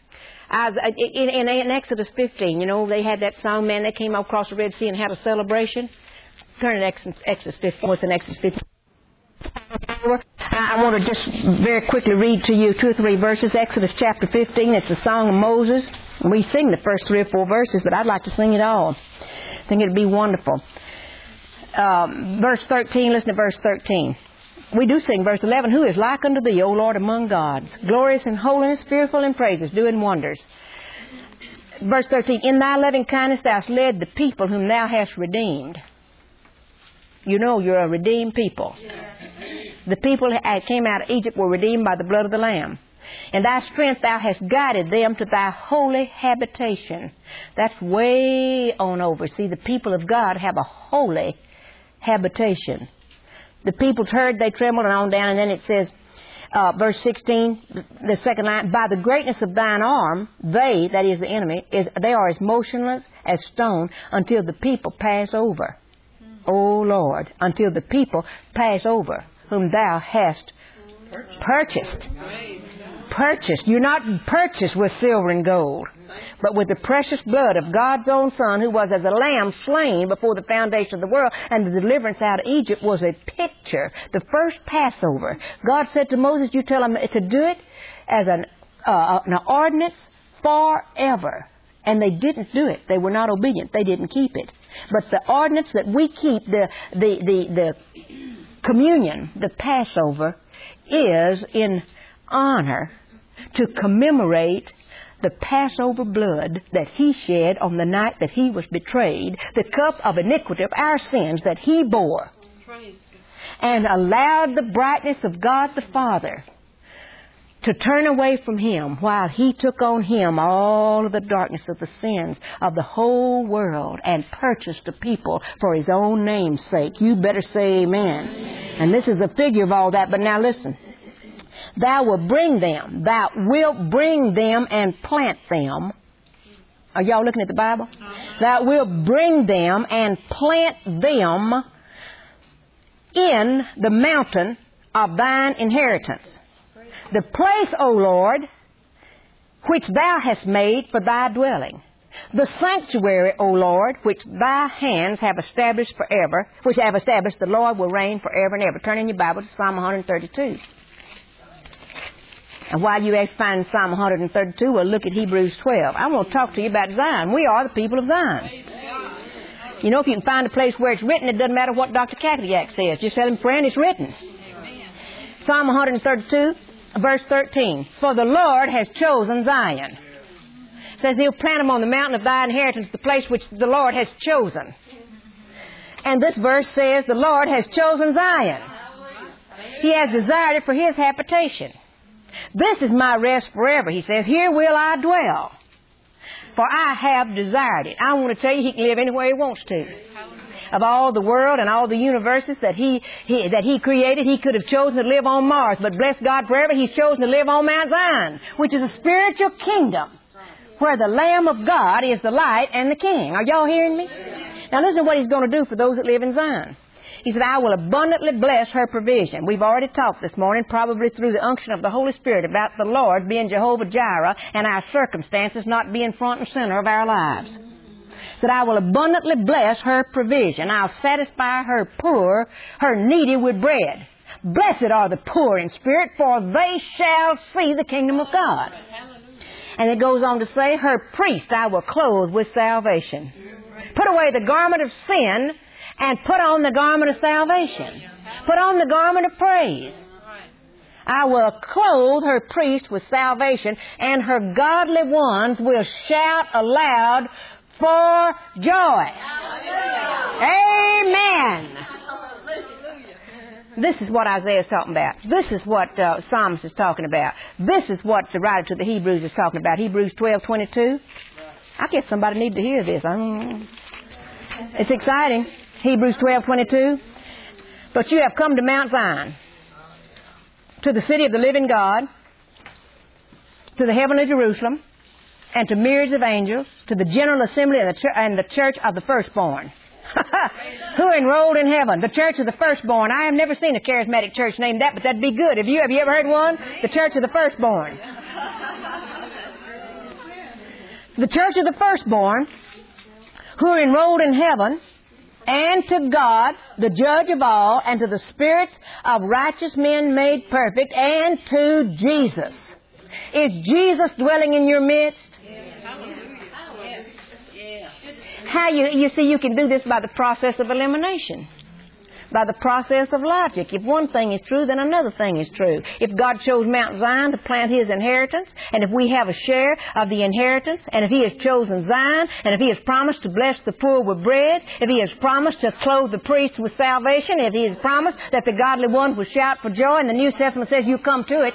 In Exodus 15, you know, they had that song, man, they came across the Red Sea and had a celebration. Turn to Exodus 15. What's in Exodus 15? I want to just very quickly read to you 2 or 3 verses. Exodus chapter 15, it's the song of Moses. We sing the first 3 or 4 verses, but I'd like to sing it all. I think it'd be wonderful. Verse 13, listen to verse 13. We do sing verse 11, "Who is like unto Thee, O Lord, among gods, glorious in holiness, fearful in praises, doing wonders." Verse 13, "In Thy loving kindness Thou hast led the people whom Thou hast redeemed." You know you're a redeemed people. The people that came out of Egypt were redeemed by the blood of the Lamb. "In Thy strength Thou hast guided them to Thy holy habitation." That's way on over. See, the people of God have a holy habitation. The peoples heard, they trembled, and on down. And then it says, verse 16, the second line, "By the greatness of Thine arm, they," that is the enemy, "they are as motionless as stone until the people pass over." Oh, Lord, until the people pass over. whom thou hast purchased. Purchased. You're not purchased with silver and gold, but with the precious blood of God's own Son, who was as a lamb slain before the foundation of the world. And the deliverance out of Egypt was a picture, the first Passover. God said to Moses, you tell them to do it as an ordinance forever. And they didn't do it. They were not obedient. They didn't keep it. But the ordinance that we keep, the communion, the Passover, is in honor to commemorate the Passover blood that He shed on the night that He was betrayed, the cup of iniquity of our sins that He bore, and allowed the brightness of God the Father to turn away from Him while He took on Him all of the darkness of the sins of the whole world and purchased a people for His own name's sake. You better say amen. And this is a figure of all that. But now listen. Thou wilt bring them and plant them. Are y'all looking at the Bible? Thou wilt bring them and plant them in the mountain of thine inheritance. The place, O Lord, which thou hast made for thy dwelling. The sanctuary, O Lord, which thy hands have established forever, which have established, the Lord will reign forever and ever. Turn in your Bible to Psalm 132. And while you find Psalm 132, we'll look at Hebrews 12. I want to talk to you about Zion. We are the people of Zion. You know, if you can find a place where it's written, it doesn't matter what Dr. Kapiak says. Just tell him, friend, it's written. Psalm 132. Verse 13, for the Lord has chosen Zion. It says He'll plant them on the mountain of thy inheritance, the place which the Lord has chosen. And this verse says the Lord has chosen Zion. He has desired it for His habitation. This is my rest forever, He says. Here will I dwell, for I have desired it. I want to tell you, He can live anywhere He wants to. Of all the world and all the universes that he created, He could have chosen to live on Mars. But bless God forever, He's chosen to live on Mount Zion, which is a spiritual kingdom where the Lamb of God is the light and the King. Are y'all hearing me? Now listen to what He's going to do for those that live in Zion. He said, I will abundantly bless her provision. We've already talked this morning, probably through the unction of the Holy Spirit, about the Lord being Jehovah Jireh and our circumstances not being front and center of our lives. That I will abundantly bless her provision. I'll satisfy her poor, her needy with bread. Blessed are the poor in spirit, for they shall see the kingdom of God. And it goes on to say, her priest I will clothe with salvation. Put away the garment of sin and put on the garment of salvation. Put on the garment of praise. I will clothe her priest with salvation, and her godly ones will shout aloud for joy. Amen. This is what Isaiah is talking about. This is what Psalms is talking about. This is what the writer to the Hebrews is talking about. Hebrews 12:22. I guess somebody needs to hear this. It's exciting. Hebrews 12:22. But you have come to Mount Zion, to the city of the living God, to the heavenly Jerusalem, and to myriads of angels, to the general assembly and the church of the firstborn, who are enrolled in heaven. The church of the firstborn. I have never seen a charismatic church named that, but that'd be good. Have you ever heard one? The church of the firstborn. The church of the firstborn, who are enrolled in heaven, and to God, the judge of all, and to the spirits of righteous men made perfect, and to Jesus. Is Jesus dwelling in your midst? How you see, you can do this by the process of elimination, by the process of logic. If one thing is true, then another thing is true. If God chose Mount Zion to plant His inheritance, and if we have a share of the inheritance, and if He has chosen Zion, and if He has promised to bless the poor with bread, if He has promised to clothe the priest with salvation, if He has promised that the godly ones will shout for joy, and the New Testament says you come to it.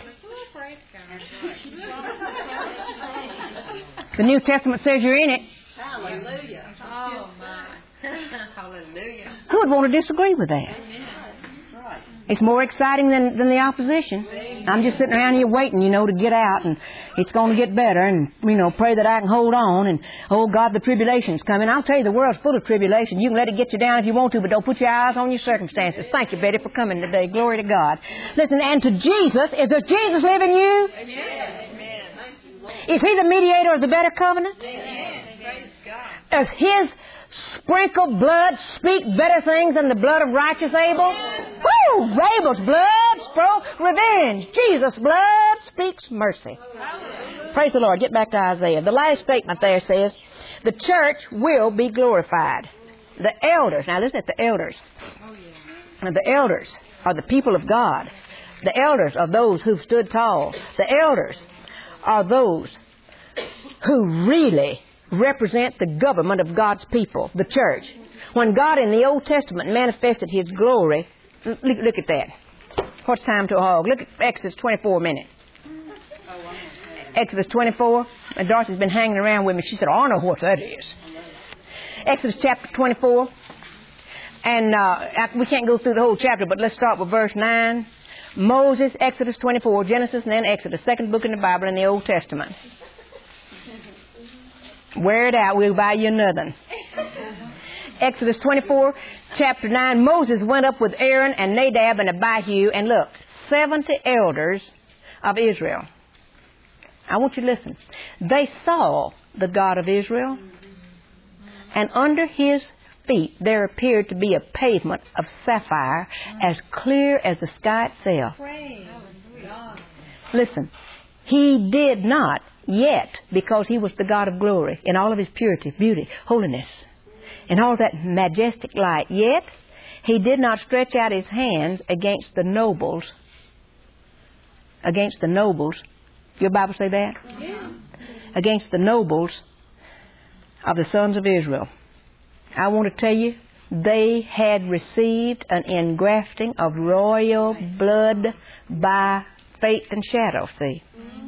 The New Testament says you're in it. Hallelujah. Oh, my. Hallelujah. Who would want to disagree with that? Right. It's more exciting than the opposition. I'm just sitting around here waiting, to get out, and it's going to get better, and, pray that I can hold on, and, oh, God, the tribulation's coming. I'll tell you, the world's full of tribulation. You can let it get you down if you want to, but don't put your eyes on your circumstances. Thank you, Betty, for coming today. Glory to God. Listen, and to Jesus, does Jesus live in you? Amen. Is He the mediator of the better covenant? Amen. Praise God. Does His sprinkled blood speak better things than the blood of righteous Abel? Woo! Abel's blood spoke revenge. Jesus' blood speaks mercy. Praise the Lord. Get back to Isaiah. The last statement there says, the church will be glorified. The elders, now listen at the elders. And the elders are the people of God. The elders are those who've stood tall. The elders are those who really represent the government of God's people, the church. When God in the Old Testament manifested His glory, look at that. What's time to a hog? Look at Exodus 24 a minute. Exodus 24. And Dorothy's been hanging around with me. She said, I don't know what that is. Exodus chapter 24. And we can't go through the whole chapter, but let's start with verse 9. Moses, Exodus 24, Genesis and then Exodus, second book in the Bible in the Old Testament. Wear it out, we'll buy you another. Exodus 24, chapter 9, Moses went up with Aaron and Nadab and Abihu, and look, 70 elders of Israel. I want you to listen. They saw the God of Israel, and under His feet there appeared to be a pavement of sapphire as clear as the sky itself. Listen, He did not yet, because He was the God of glory in all of His purity, beauty, holiness, and all that majestic light. Yet, He did not stretch out His hands against the nobles. Against the nobles. Your Bible say that? Yeah. Against the nobles of the sons of Israel. I want to tell you, they had received an engrafting of royal blood by faith and shadow, see.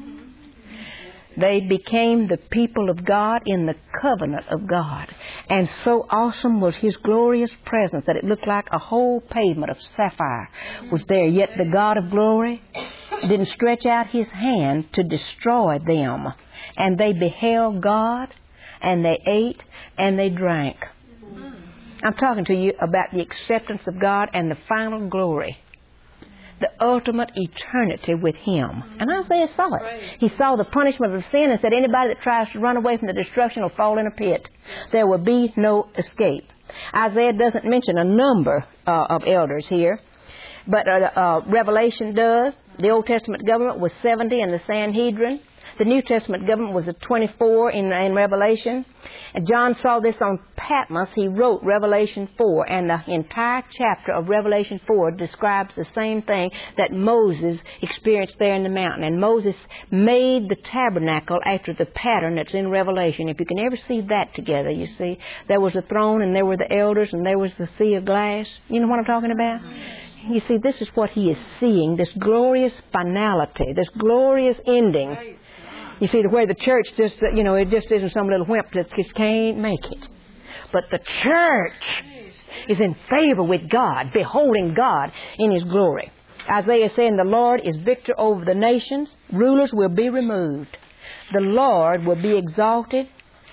They became the people of God in the covenant of God. And so awesome was His glorious presence that it looked like a whole pavement of sapphire was there. Yet the God of glory didn't stretch out His hand to destroy them. And they beheld God, and they ate, and they drank. I'm talking to you about the acceptance of God and the final glory. The ultimate eternity with Him. And Isaiah saw it. He saw the punishment of sin and said anybody that tries to run away from the destruction will fall in a pit. There will be no escape. Isaiah doesn't mention a number of elders here, but Revelation does. The Old Testament government was 70 in the Sanhedrin. The New Testament government was at 24 in Revelation. And John saw this on Patmos. He wrote Revelation 4. And the entire chapter of Revelation 4 describes the same thing that Moses experienced there in the mountain. And Moses made the tabernacle after the pattern that's in Revelation. If you can ever see that together, you see. There was a throne and there were the elders and there was the sea of glass. You know what I'm talking about? You see, this is what he is seeing, this glorious finality, this glorious ending. You see, where the church just, it just isn't some little wimp that just can't make it. But the church is in favor with God, beholding God in His glory. Isaiah saying the Lord is victor over the nations. Rulers will be removed. The Lord will be exalted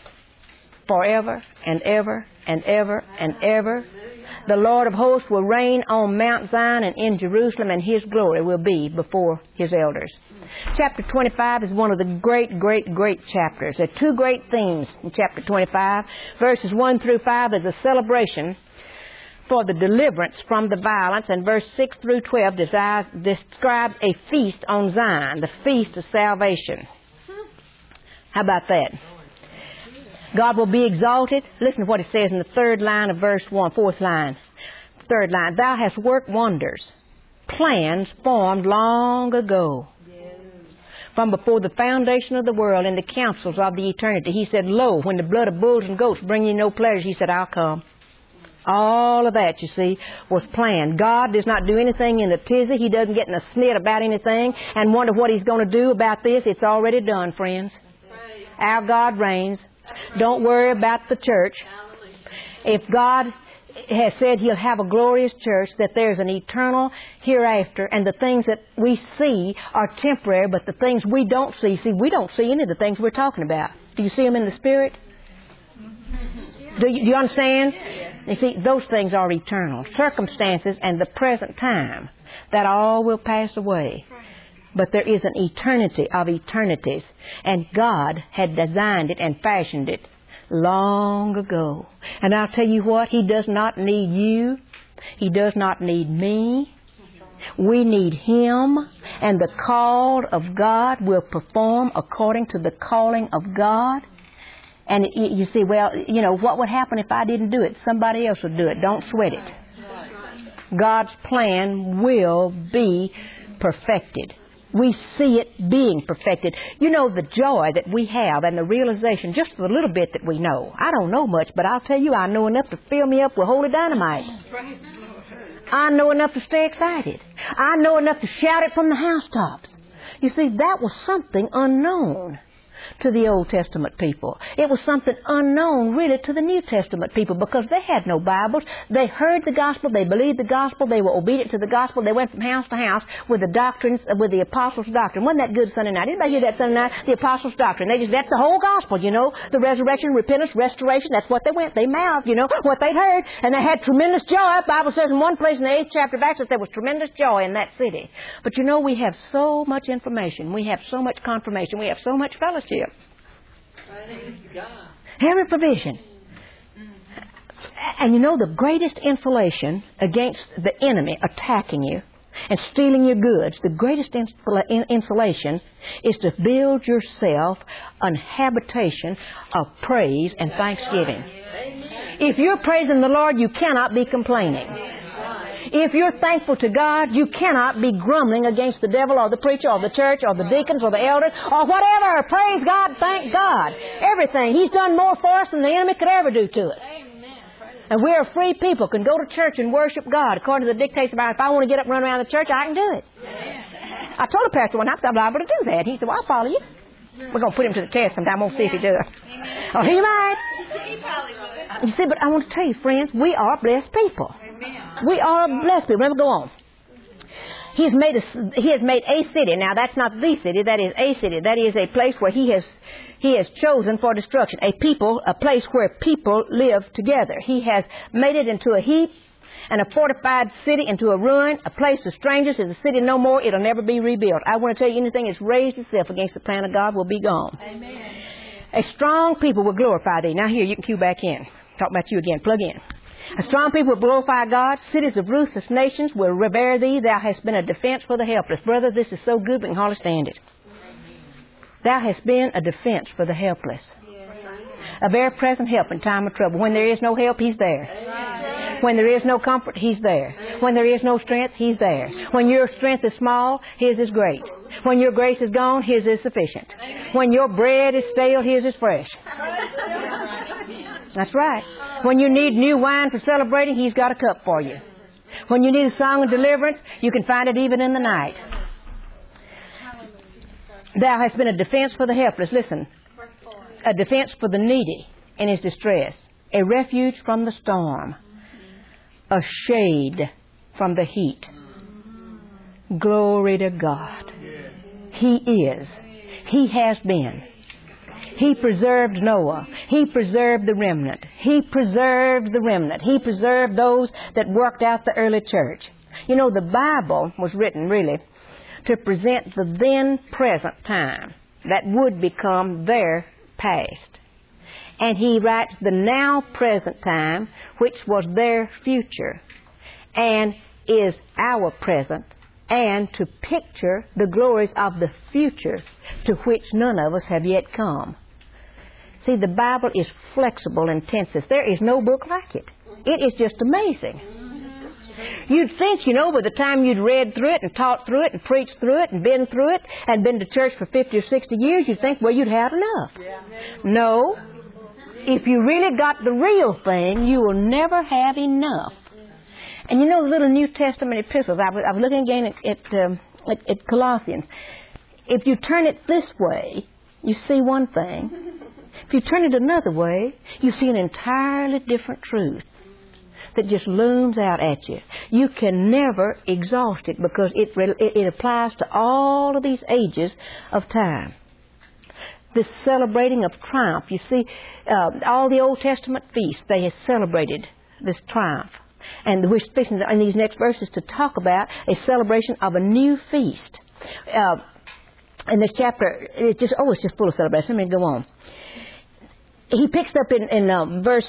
forever and ever and ever and ever. The Lord of hosts will reign on Mount Zion and in Jerusalem, and His glory will be before His elders. Chapter 25 is one of the great, great, great chapters. There are two great themes in chapter 25. Verses 1 through 5 is a celebration for the deliverance from the violence, and verse 6 through 12 describes a feast on Zion, the feast of salvation. How about that? God will be exalted. Listen to what it says in the third line of verse 1, fourth line. Third line, Thou hast worked wonders, plans formed long ago. From before the foundation of the world and the counsels of the eternity. He said, Lo, when the blood of bulls and goats bring you no pleasure, He said, I'll come. All of that, you see, was planned. God does not do anything in a tizzy. He doesn't get in a snit about anything and wonder what He's going to do about this. It's already done, friends. Our God reigns. Don't worry about the church. If God has said He'll have a glorious church, that there's an eternal hereafter, and the things that we see are temporary, but the things we don't see, we don't see any of the things we're talking about. Do you see them in the Spirit? Do you understand? You see, those things are eternal. Circumstances and the present time, that all will pass away. But there is an eternity of eternities, and God had designed it and fashioned it long ago. And I'll tell you what, He does not need you. He does not need me. We need Him, and the called of God will perform according to the calling of God. And you see, well, you know, what would happen if I didn't do it? Somebody else would do it. Don't sweat it. God's plan will be perfected. We see it being perfected. You know, the joy that we have and the realization, just the little bit that we know. I don't know much, but I'll tell you, I know enough to fill me up with holy dynamite. I know enough to stay excited. I know enough to shout it from the housetops. You see, that was something unknown to the Old Testament people. It was something unknown really to the New Testament people, because they had no Bibles. They heard the gospel, they believed the gospel, they were obedient to the gospel. They went from house to house with the doctrines, with the apostles' doctrine. Wasn't that good Sunday night? Anybody hear that Sunday night? The apostles' doctrine. That's the whole gospel, you know. The resurrection, repentance, restoration, that's what they went. They mouthed, you know, what they'd heard. And they had tremendous joy. The Bible says in one place in the 8th chapter of Acts that there was tremendous joy in that city. But you know, we have so much information. We have so much confirmation. We have so much fellowship. Every provision. And you know, the greatest insulation against the enemy attacking you and stealing your goods, the greatest insulation is to build yourself an habitation of praise and thanksgiving. If you're praising the Lord, you cannot be complaining. If you're thankful to God, you cannot be grumbling against the devil or the preacher or the church or the deacons or the elders or whatever. Praise God, thank God. Everything. He's done more for us than the enemy could ever do to us. And we're a free people, can go to church and worship God according to the dictates about if I want to get up and run around the church, I can do it. I told a pastor one time I'm liable to do that. He said, well, I'll follow you. We're going to put him to the test sometime. We'll see if he does. Oh, he might. You see, but I want to tell you, friends, we are blessed people. We are blessed people. Let me go on. He has made a city. Now, that's not the city. That is a city. That is a place where He has chosen for destruction. A place where people live together. He has made it into a heap, and a fortified city into a ruin. A place of strangers is a city no more. It'll never be rebuilt. I want to tell you, anything that's raised itself against the plan of God will be gone. Amen. A strong people will glorify Thee. Now here, you can cue back in. Talk about you again. Plug in. A strong people will glorify God. Cities of ruthless nations will revere Thee. Thou hast been a defense for the helpless. Brother, this is so good we can hardly stand it. Thou hast been a defense for the helpless. A very present help in time of trouble. When there is no help, He's there. When there is no comfort, He's there. When there is no strength, He's there. When your strength is small, His is great. When your grace is gone, His is sufficient. When your bread is stale, His is fresh. That's right. When you need new wine for celebrating, He's got a cup for you. When you need a song of deliverance, you can find it even in the night. Thou hast been a defense for the helpless. Listen. A defense for the needy in his distress. A refuge from the storm. A shade from the heat. Glory to God. He is. He has been. He preserved Noah. He preserved the remnant. He preserved the remnant. He preserved those that worked out the early church. You know, the Bible was written really to present the then present time that would become their past. And He writes the now present time, which was their future, and is our present, and to picture the glories of the future to which none of us have yet come. See, the Bible is flexible in tenses. There is no book like it. It is just amazing. You'd think, you know, by the time you'd read through it and taught through it and preached through it and been through it and been to church for 50 or 60 years, you'd think, well, you'd had enough. No. If you really got the real thing, you will never have enough. And you know the little New Testament epistles, I was looking again at Colossians. If you turn it this way, you see one thing. If you turn it another way, you see an entirely different truth. that just looms out at you. You can never exhaust it because it applies to all of these ages of time. This celebrating of triumph. You see, all the Old Testament feasts, they have celebrated this triumph. And we're fixing in these next verses to talk about a celebration of a new feast. In this chapter, it's just full of celebration. Let me go on. He picks up in verse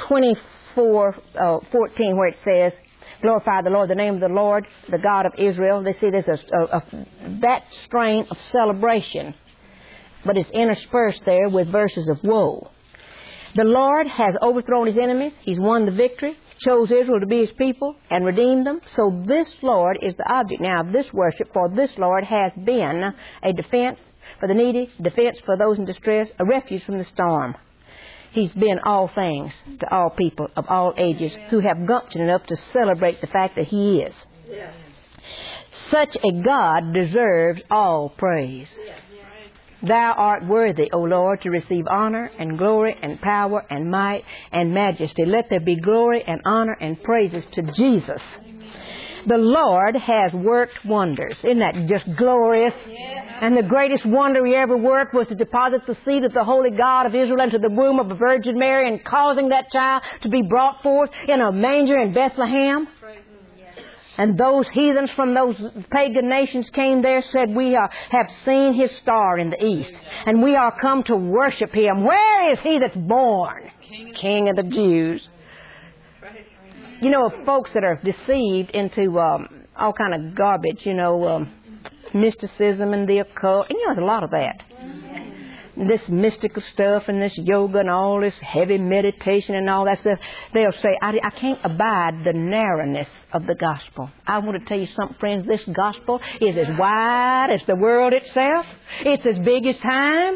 14, where it says, glorify the Lord, the name of the Lord, the God of Israel. They see there's that strain of celebration, but it's interspersed there with verses of woe. The Lord has overthrown his enemies. He's won the victory. Chose Israel to be his people and redeemed them. So this Lord is the object now of this worship, for this Lord has been a defense for the needy, defense for those in distress, a refuge from the storm. He's been all things to all people of all ages who have gumption enough to celebrate the fact that he is. Such a God deserves all praise. Thou art worthy, O Lord, to receive honor and glory and power and might and majesty. Let there be glory and honor and praises to Jesus. The Lord has worked wonders. Isn't that just glorious? And the greatest wonder he ever worked was to deposit the seed of the Holy God of Israel into the womb of the Virgin Mary and causing that child to be brought forth in a manger in Bethlehem. And those heathens from those pagan nations came there, said, we have seen his star in the east, and we are come to worship him. Where is he that's born? King of the Jews. You know, folks that are deceived into all kind of garbage, mysticism and the occult. And there's a lot of that. This mystical stuff and this yoga and all this heavy meditation and all that stuff, they'll say, I can't abide the narrowness of the gospel. I want to tell you something, friends. This gospel is as wide as the world itself. It's as big as time.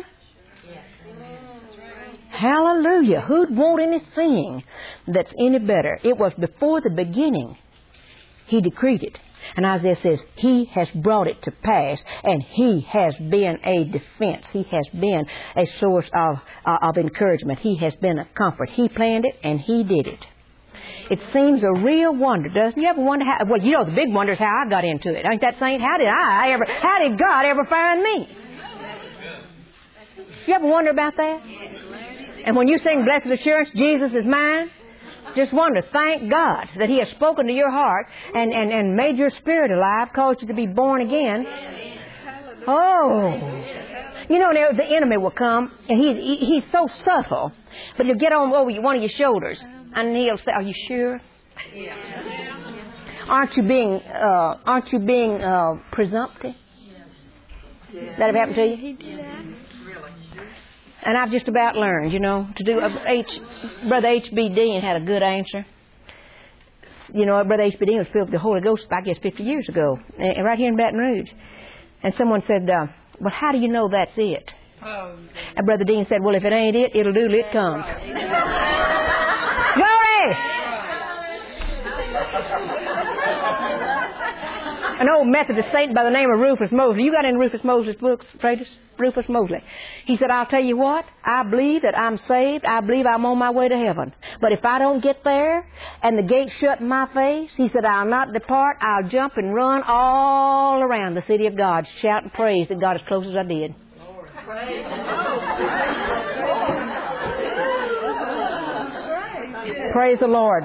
Hallelujah. Who'd want anything that's any better? It was before the beginning. He decreed it. And Isaiah says, he has brought it to pass, and he has been a defense. He has been a source of encouragement. He has been a comfort. He planned it, and he did it. It seems a real wonder, doesn't it? You ever wonder how, the big wonder is how I got into it. Ain't that saint? How did God ever find me? You ever wonder about that? And when you sing Blessed Assurance, Jesus is mine, just wonder, thank God that he has spoken to your heart and made your spirit alive, caused you to be born again. Oh. The enemy will come, and he's so subtle, but he'll get on over one of your shoulders, and he'll say, are you sure? Aren't you being presumptive? That have happened to you? And I've just about learned, to do. Brother H.B. Dean had a good answer. Brother H.B. Dean was filled with the Holy Ghost, I guess, 50 years ago, right here in Baton Rouge. And someone said, well, how do you know that's it? And Brother Dean said, well, if it ain't it, it'll do till it comes. Glory! An old Methodist saint by the name of Rufus Mosley. You got any Rufus Mosley's books, Freitas? Rufus Mosley. He said, I'll tell you what, I believe that I'm saved. I believe I'm on my way to heaven. But if I don't get there and the gate shut in my face, he said, I'll not depart. I'll jump and run all around the city of God, shout and praise that God as close as I did. Praise the Lord.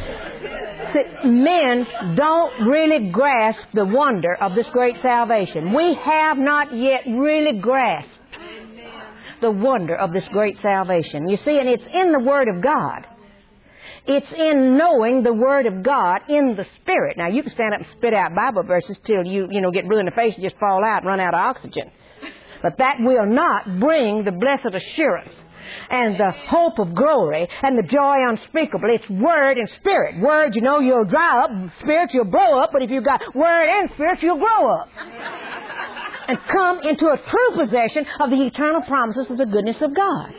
Men don't really grasp the wonder of this great salvation. We have not yet really grasped the wonder of this great salvation. You see, and it's in the Word of God. It's in knowing the Word of God in the Spirit. Now, you can stand up and spit out Bible verses till you get blue in the face and just fall out and run out of oxygen. But that will not bring the blessed assurance and the hope of glory and the joy unspeakable. It's Word and Spirit. Word, you'll dry up. Spirit, you'll blow up. But if you've got Word and Spirit, you'll grow up. And come into a true possession of the eternal promises of the goodness of God.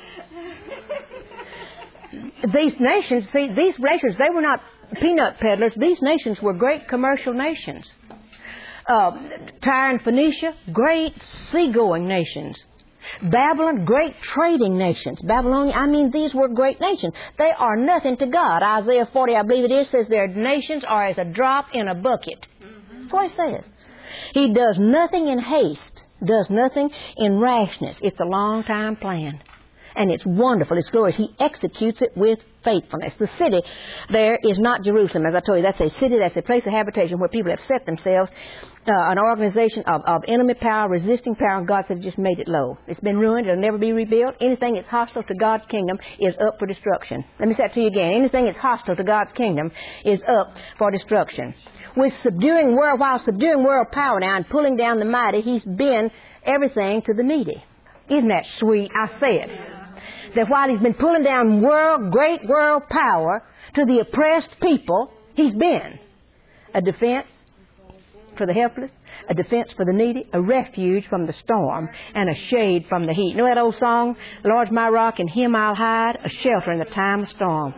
These nations, they were not peanut peddlers. These nations were great commercial nations. Tyre and Phoenicia, great seagoing nations. Babylon, great trading nations. Babylonia, I mean, these were great nations. They are nothing to God. Isaiah 40, I believe it is, says their nations are as a drop in a bucket. That's what he says. He does nothing in haste, does nothing in rashness. It's a long-time plan. And it's wonderful. It's glorious. He executes it with faithfulness. The city there is not Jerusalem. As I told you, that's a city, that's a place of habitation where people have set themselves, an organization of enemy power, resisting power, and God said just made it low. It's been ruined. It'll never be rebuilt. Anything that's hostile to God's kingdom is up for destruction. Let me say that to you again. Anything that's hostile to God's kingdom is up for destruction. With while subduing world power now and pulling down the mighty, he's been everything to the needy. Isn't that sweet? I say it. That while he's been pulling down great world power to the oppressed people, he's been a defense for the helpless, a defense for the needy, a refuge from the storm, and a shade from the heat. You know that old song, "The Lord's my rock, in him I'll hide, a shelter in the time of storm."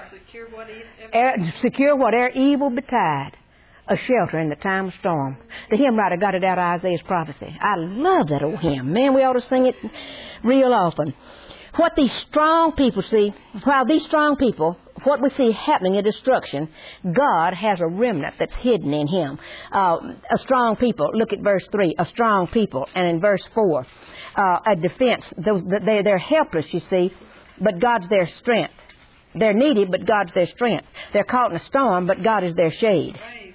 Secure whatever evil betide, a shelter in the time of storm. The hymn writer got it out of Isaiah's prophecy. I love that old hymn. Man, we ought to sing it real often. What these strong people see, what we see happening in destruction, God has a remnant that's hidden in him. A strong people, look at verse 3, a strong people. And in verse 4, a defense. They're helpless, you see, but God's their strength. They're needy, but God's their strength. They're caught in a storm, but God is their shade.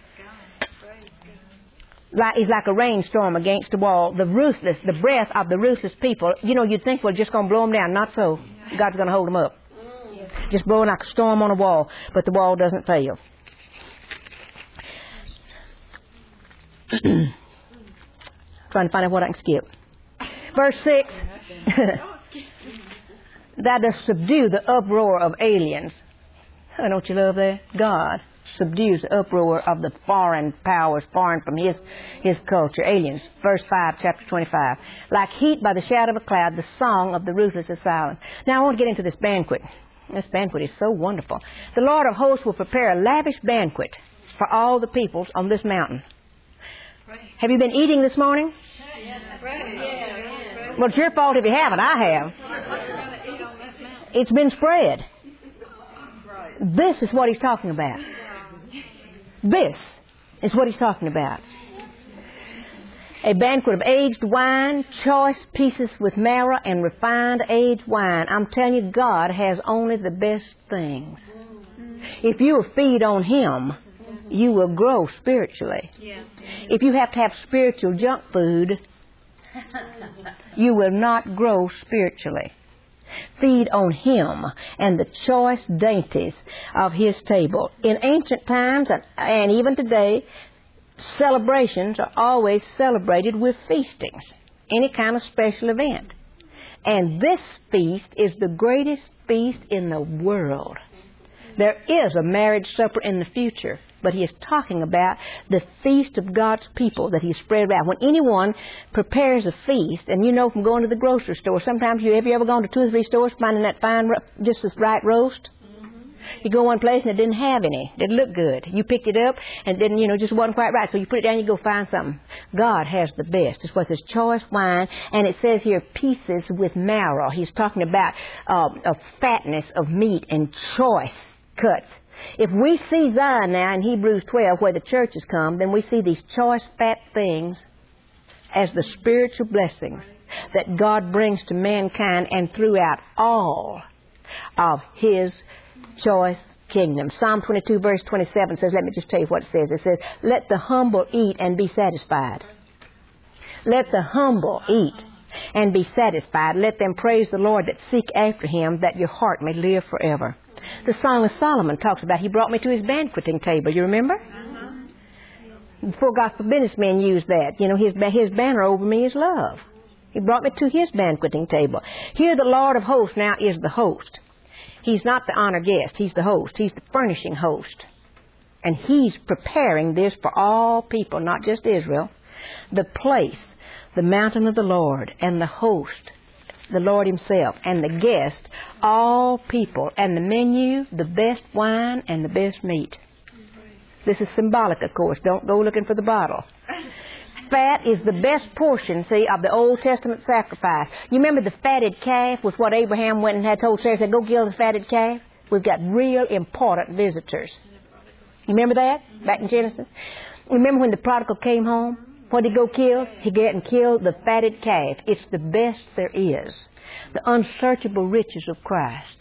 He's like a rainstorm against the wall. The breath of the ruthless people, you'd think we're just going to blow them down. Not so. God's going to hold them up. Just blowing like a storm on a wall, but the wall doesn't fail. Trying to find out what I can skip. Verse 6. That does subdue the uproar of aliens. Oh, don't you love that? God subdues the uproar of the foreign powers, foreign from his culture, aliens. Verse 5, chapter 25. Like heat by the shadow of a cloud, the song of the ruthless is silent. Now I want to get into this banquet. This banquet is so wonderful. The Lord of hosts will prepare a lavish banquet for all the peoples on this mountain. Have you been eating this morning? Well, it's your fault if you haven't. I have. It's been spread. This is what he's talking about. This is what he's talking about. A banquet of aged wine, choice pieces with marrow, and refined aged wine. I'm telling you, God has only the best things. If you will feed on him, you will grow spiritually. If you have to have spiritual junk food, you will not grow spiritually. Feed on him and the choice dainties of his table. In ancient times and even today, celebrations are always celebrated with feastings, any kind of special event. And this feast is the greatest feast in the world. There is a marriage supper in the future, but he is talking about the feast of God's people that he's spread out. When anyone prepares a feast, and you know from going to the grocery store, sometimes have you ever gone to 2 or 3 stores finding that fine, just this right roast? You go one place and it didn't have any. It didn't look good. You picked it up and it didn't, just wasn't quite right. So you put it down and you go find something. God has the best. It's what this choice wine, and it says here pieces with marrow. He's talking about a fatness of meat and choice cuts. If we see Zion now in Hebrews 12 where the church has come, then we see these choice fat things as the spiritual blessings that God brings to mankind and throughout all of his choice kingdom. Psalm 22 verse 27 says, let me just tell you what it says. It says, let the humble eat and be satisfied. Let the humble eat and be satisfied. Let them praise the Lord that seek after him, that your heart may live forever. The Song of Solomon talks about he brought me to his banqueting table. You remember? Before gospel businessmen used that. His banner over me is love. He brought me to his banqueting table. Here the Lord of hosts now is the host. He's not the honored guest. He's the host. He's the furnishing host. And he's preparing this for all people, not just Israel. The place, the mountain of the Lord, and the host, the Lord himself, and the guest, all people, and the menu, the best wine, and the best meat. This is symbolic, of course. Don't go looking for the bottle. Fat is the best portion, see, of the Old Testament sacrifice. You remember the fatted calf was what Abraham went and had told Sarah, said, go kill the fatted calf? We've got real important visitors. You remember that? Back in Genesis? Remember when the prodigal came home? What did he go kill? He went and killed the fatted calf. It's the best there is. The unsearchable riches of Christ.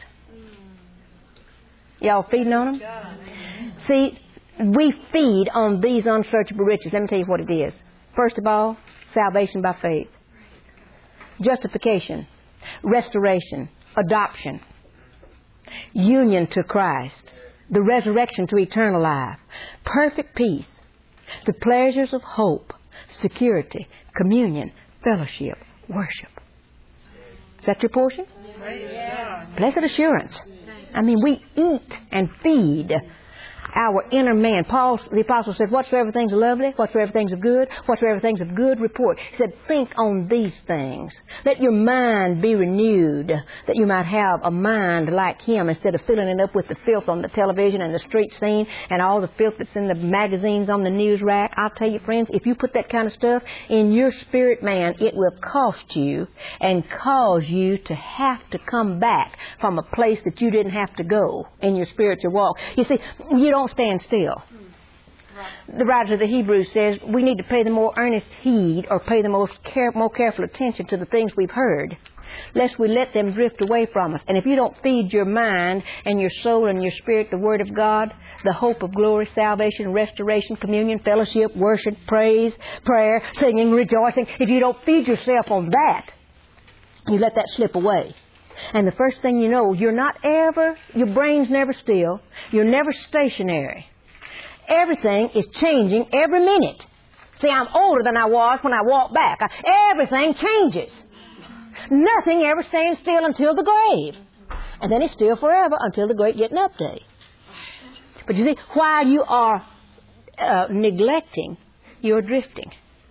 Y'all feeding on them? See, we feed on these unsearchable riches. Let me tell you what it is. First of all, salvation by faith. Justification. Restoration. Adoption. Union to Christ. The resurrection to eternal life. Perfect peace. The pleasures of hope. Security. Communion. Fellowship. Worship. Is that your portion? Blessed assurance. I mean, we eat and feed our inner man. The apostle said, whatsoever things are lovely, whatsoever things are good, whatsoever things of good report. He said, think on these things. Let your mind be renewed, that you might have a mind like him, instead of filling it up with the filth on the television and the street scene and all the filth that's in the magazines on the news rack. I'll tell you, friends, if you put that kind of stuff in your spirit man, it will cost you and cause you to have to come back from a place that you didn't have to go in your spiritual walk. You see, you don't stand still. The writer of the Hebrews says we need to pay the more earnest heed, or pay the more careful attention to the things we've heard, lest we let them drift away from us. And if you don't feed your mind and your soul and your spirit the Word of God, the hope of glory, salvation, restoration, communion, fellowship, worship, praise, prayer, singing, rejoicing, if you don't feed yourself on that, you let that slip away. And the first thing you know, your brain's never still. You're never stationary. Everything is changing every minute. See, I'm older than I was when I walked back. Everything changes. Nothing ever stands still until the grave. And then it's still forever until the great getting up day. But you see, while you are neglecting, you're drifting.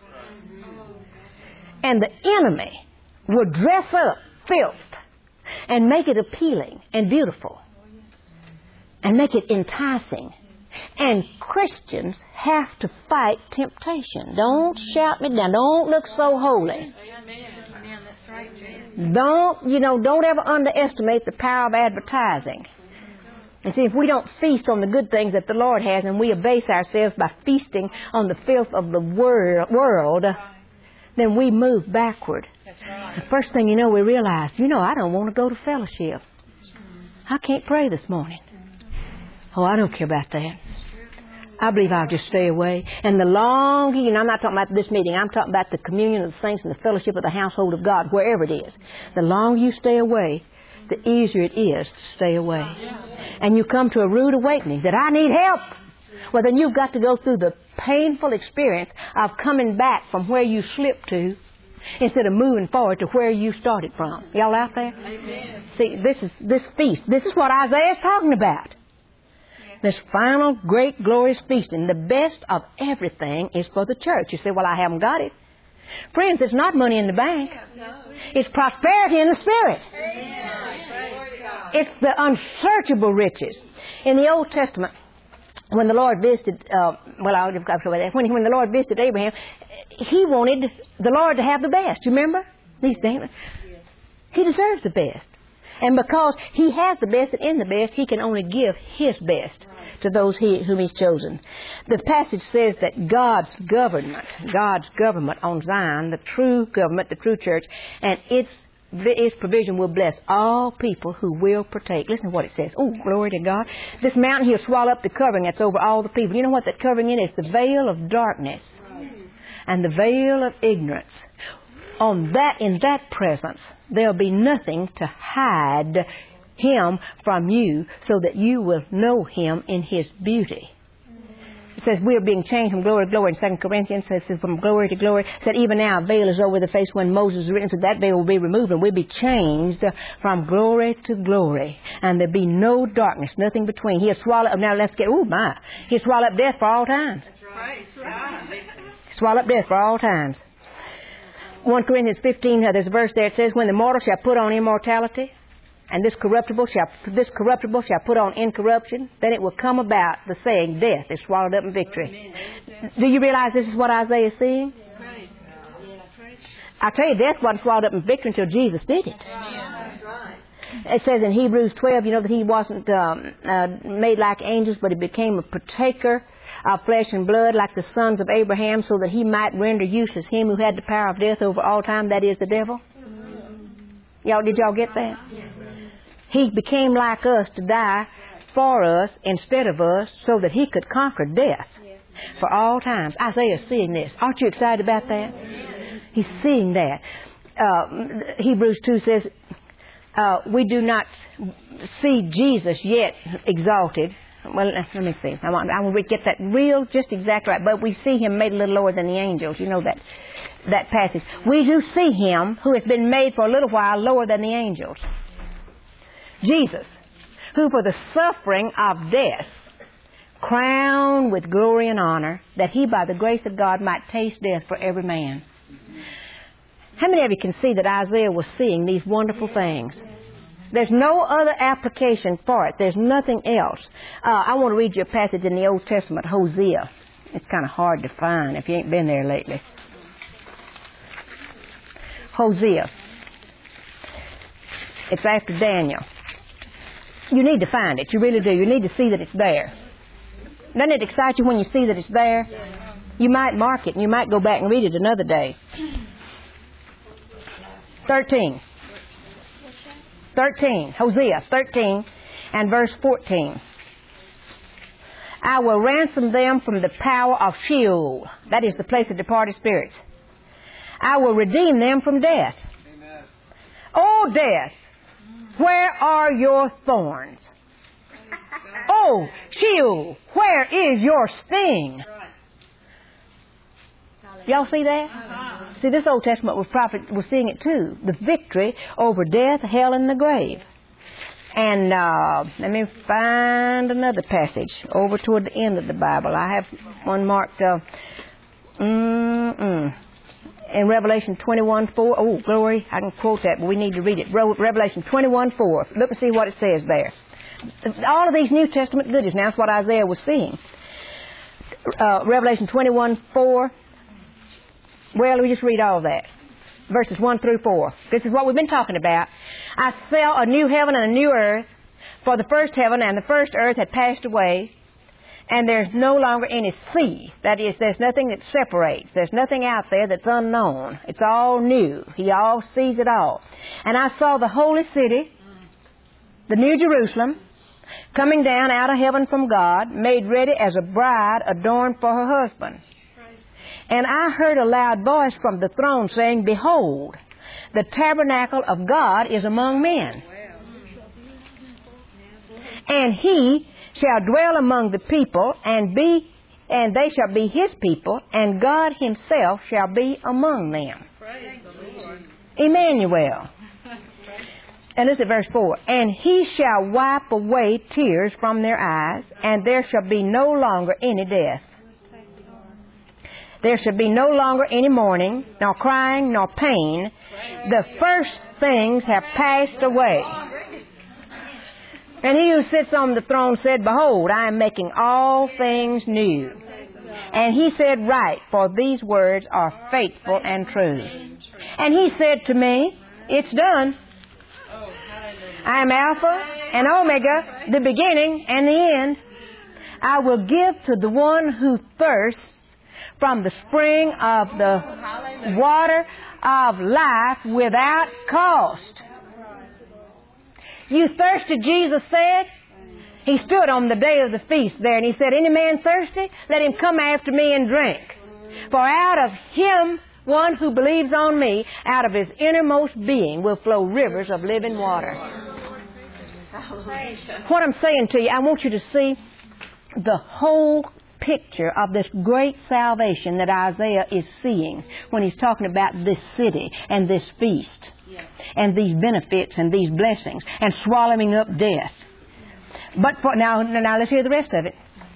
And the enemy will dress up filth and make it appealing and beautiful and make it enticing. And Christians have to fight temptation. Don't shout me down. Don't look so holy. Don't ever underestimate the power of advertising. And see, if we don't feast on the good things that the Lord has, and we abase ourselves by feasting on the filth of the world, then we move backward. The first thing you know, we realize, I don't want to go to fellowship. I can't pray this morning. Oh, I don't care about that. I believe I'll just stay away. And the longer, I'm not talking about this meeting. I'm talking about the communion of the saints and the fellowship of the household of God, wherever it is. The longer you stay away, the easier it is to stay away. And you come to a rude awakening that I need help. Well, then you've got to go through the painful experience of coming back from where you slipped to, instead of moving forward to where you started from. Y'all out there? Amen. See, this feast. This is what Isaiah is talking about. This final, great, glorious feasting. The best of everything is for the church. You say, well, I haven't got it. Friends, it's not money in the bank. It's prosperity in the Spirit. It's the unsearchable riches. In the Old Testament, when the Lord visited, when the Lord visited Abraham, he wanted the Lord to have the best. You remember these things? He deserves the best. And because He has the best, and in the best, He can only give His best to those whom He's chosen. The passage says that God's government on Zion, the true government, the true church, and its provision will bless all people who will partake. Listen to what it says. Oh, glory to God. This mountain, He'll swallow up the covering that's over all the people. You know what that covering is? The veil of darkness and the veil of ignorance. In that presence, there'll be nothing to hide Him from you, so that you will know Him in His beauty. It says we are being changed from glory to glory. In 2 Corinthians, it says from glory to glory. It said even now a veil is over the face when Moses is written, so that veil will be removed, and we'll be changed from glory to glory. And there'll be no darkness, nothing between. He'll swallow up, He'll swallow up death for all times. That's right. Swallow up death for all times. 1 Corinthians 15, there's a verse there. It says, when the mortal shall put on immortality, and this corruptible shall put on incorruption, then it will come about the saying, death is swallowed up in victory. Do you realize this is what Isaiah is seeing? I tell you, death wasn't swallowed up in victory until Jesus did it. That's right. It says in Hebrews 12, that he wasn't made like angels, but he became a partaker of flesh and blood like the sons of Abraham, so that he might render useless him who had the power of death over all time, that is the devil. Did y'all get that? He became like us to die for us instead of us, so that he could conquer death for all times. Isaiah's seeing this. Aren't you excited about that? He's seeing that. Hebrews 2 says, we do not see Jesus yet exalted. Well, let me see. I want to get that real, just exact right. But we see him made a little lower than the angels. You know that passage. We do see him who has been made for a little while lower than the angels. Jesus, who for the suffering of death, crowned with glory and honor, that he by the grace of God might taste death for every man. How many of you can see that Isaiah was seeing these wonderful things? There's no other application for it. There's nothing else. I want to read you a passage in the Old Testament, Hosea. It's kind of hard to find if you ain't been there lately. Hosea. It's after Daniel. You need to find it. You really do. You need to see that it's there. Doesn't it excite you when you see that it's there? You might mark it and you might go back and read it another day. 13. Hosea 13 and verse 14. I will ransom them from the power of Sheol. That is the place of departed spirits. I will redeem them from death. Amen. O death, where are your thorns? Oh, Sheol, where is your sting? Y'all see that? See, this Old Testament prophet was seeing it too. The victory over death, hell, and the grave. And let me find another passage over toward the end of the Bible. I have one marked in Revelation 21:4. Oh, glory, I can quote that, but we need to read it. Revelation 21:4. Look and see what it says there. All of these New Testament goodies. Now, that's what Isaiah was seeing. Revelation 21:4. Well, we just read all that. Verses 1 through 4. This is what we've been talking about. I saw a new heaven and a new earth, for the first heaven and the first earth had passed away, and there's no longer any sea. That is, there's nothing that separates. There's nothing out there that's unknown. It's all new. He all sees it all. And I saw the holy city, the New Jerusalem, coming down out of heaven from God, made ready as a bride adorned for her husband. And I heard a loud voice from the throne saying, Behold, the tabernacle of God is among men. And he shall dwell among the people, and they shall be his people, and God himself shall be among them. Emmanuel. And listen to verse 4. And he shall wipe away tears from their eyes, and there shall be no longer any death. There shall be no longer any mourning, nor crying, nor pain. The first things have passed away. And he who sits on the throne said, Behold, I am making all things new. And he said, Write, for these words are faithful and true. And he said to me, It's done. I am Alpha and Omega, the beginning and the end. I will give to the one who thirsts from the spring of the water of life without cost. You thirsty, Jesus said. He stood on the day of the feast there and he said, Any man thirsty, let him come after me and drink. For out of him, one who believes on me, out of his innermost being will flow rivers of living water. What I'm saying to you, I want you to see the whole picture of this great salvation that Isaiah is seeing when he's talking about this city and this feast and these benefits and these blessings and swallowing up death. But now let's hear the rest of it.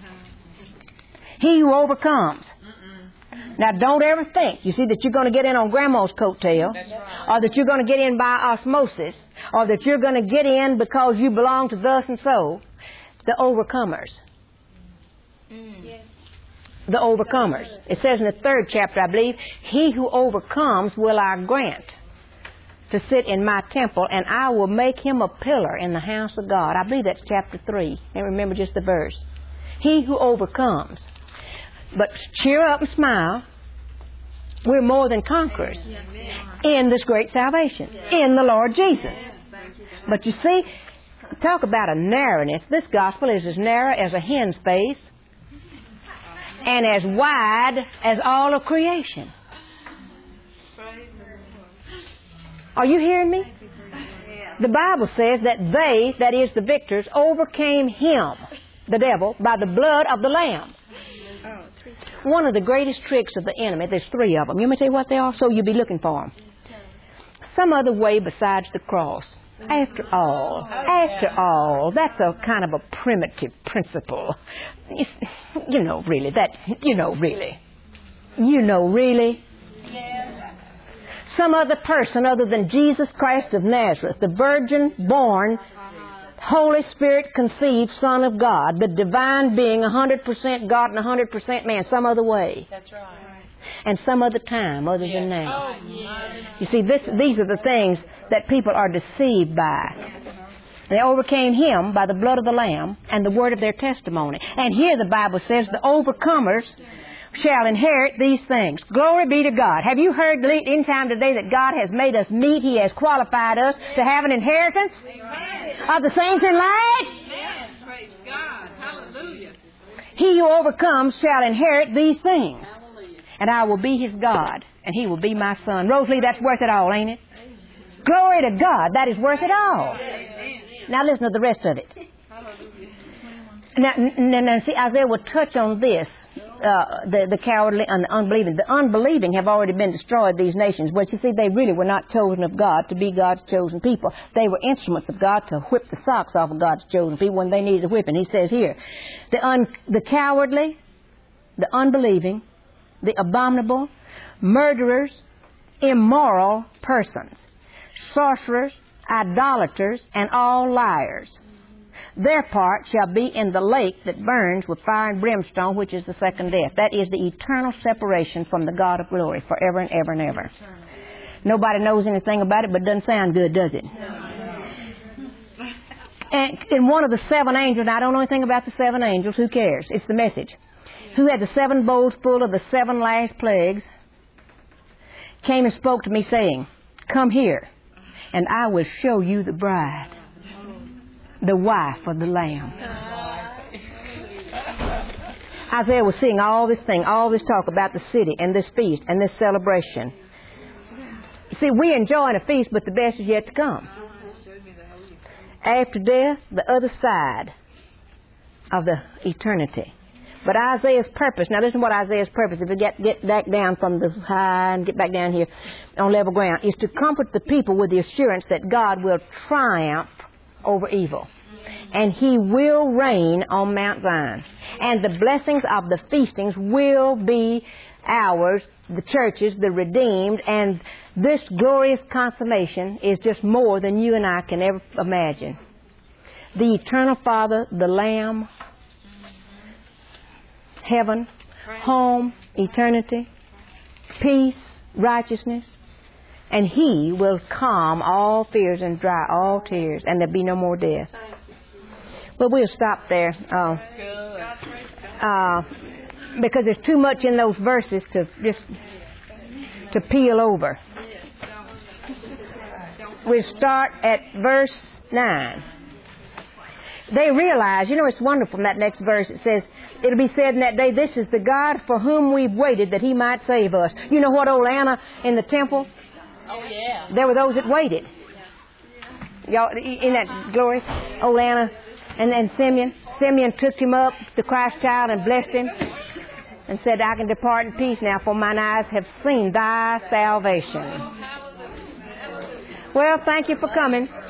He who overcomes. Now don't ever think, you see, that you're going to get in on Grandma's coattail, or that you're going to get in by osmosis, or that you're going to get in because you belong to thus and so. The overcomers. the overcomers. It says in the 3rd chapter, I believe, he who overcomes will I grant to sit in my temple, and I will make him a pillar in the house of God. I believe that's chapter 3. I can't remember just the verse. He who overcomes. But cheer up and smile. We're more than conquerors in this great salvation, in the Lord Jesus. But you see, talk about a narrowness. This gospel is as narrow as a hen's face and as wide as all of creation. Are you hearing me? The Bible says that they, that is the victors, overcame him, the devil, by the blood of the Lamb. One of the greatest tricks of the enemy, there's 3 of them. You may say what they are, so you'll be looking for them. Some other way besides the cross. After all, that's a kind of a primitive principle. You know, really. Some other person other than Jesus Christ of Nazareth, the virgin born, Holy Spirit conceived Son of God, the divine being 100% God and 100% man, some other way. That's right. And some other time other than now. You see, these are the things that people are deceived by. They overcame him by the blood of the Lamb and the word of their testimony. And here the Bible says the overcomers shall inherit these things. Glory be to God. Have you heard in time today that God has made us meet? He has qualified us to have an inheritance of the saints in light? Praise God. Hallelujah. He who overcomes shall inherit these things. And I will be his God, and he will be my son. Rosalie, that's worth it all, ain't it? Glory to God. That is worth it all. Now listen to the rest of it. Now see, Isaiah will touch on this. The cowardly and the unbelieving. The unbelieving have already been destroyed, these nations. But you see, they really were not chosen of God to be God's chosen people. They were instruments of God to whip the socks off of God's chosen people when they needed a whipping. He says here, the cowardly, the unbelieving, the abominable, murderers, immoral persons, sorcerers, idolaters, and all liars. Their part shall be in the lake that burns with fire and brimstone, which is the second death. That is the eternal separation from the God of glory forever and ever and ever. Nobody knows anything about it, but it doesn't sound good, does it? And in one of the 7 angels, I don't know anything about the 7 angels, who cares? It's the message. Who had the 7 bowls full of the 7 last plagues, came and spoke to me saying, come here, and I will show you the bride, the wife of the Lamb. Isaiah was seeing all this talk about the city and this feast and this celebration. See, we're enjoying a feast, but the best is yet to come. After death, the other side of the eternity. But Isaiah's purpose, now listen to what Isaiah's purpose, if we get back down from the high and get back down here on level ground, is to comfort the people with the assurance that God will triumph over evil. And he will reign on Mount Zion. And the blessings of the feastings will be ours, the churches, the redeemed, and this glorious consummation is just more than you and I can ever imagine. The eternal Father, the Lamb, heaven, home, eternity, peace, righteousness, and he will calm all fears and dry all tears, and there'll be no more death. Well, we'll stop there because there's too much in those verses to peel over. We'll start at verse 9. They realize, it's wonderful in that next verse. It says, it'll be said in that day, this is the God for whom we've waited that he might save us. You know what, old Anna in the temple? Oh, yeah. There were those that waited. Y'all, in that glory, old Anna and then Simeon. Simeon took him up, the Christ child, and blessed him and said, I can depart in peace now, for mine eyes have seen thy salvation. Well, thank you for coming.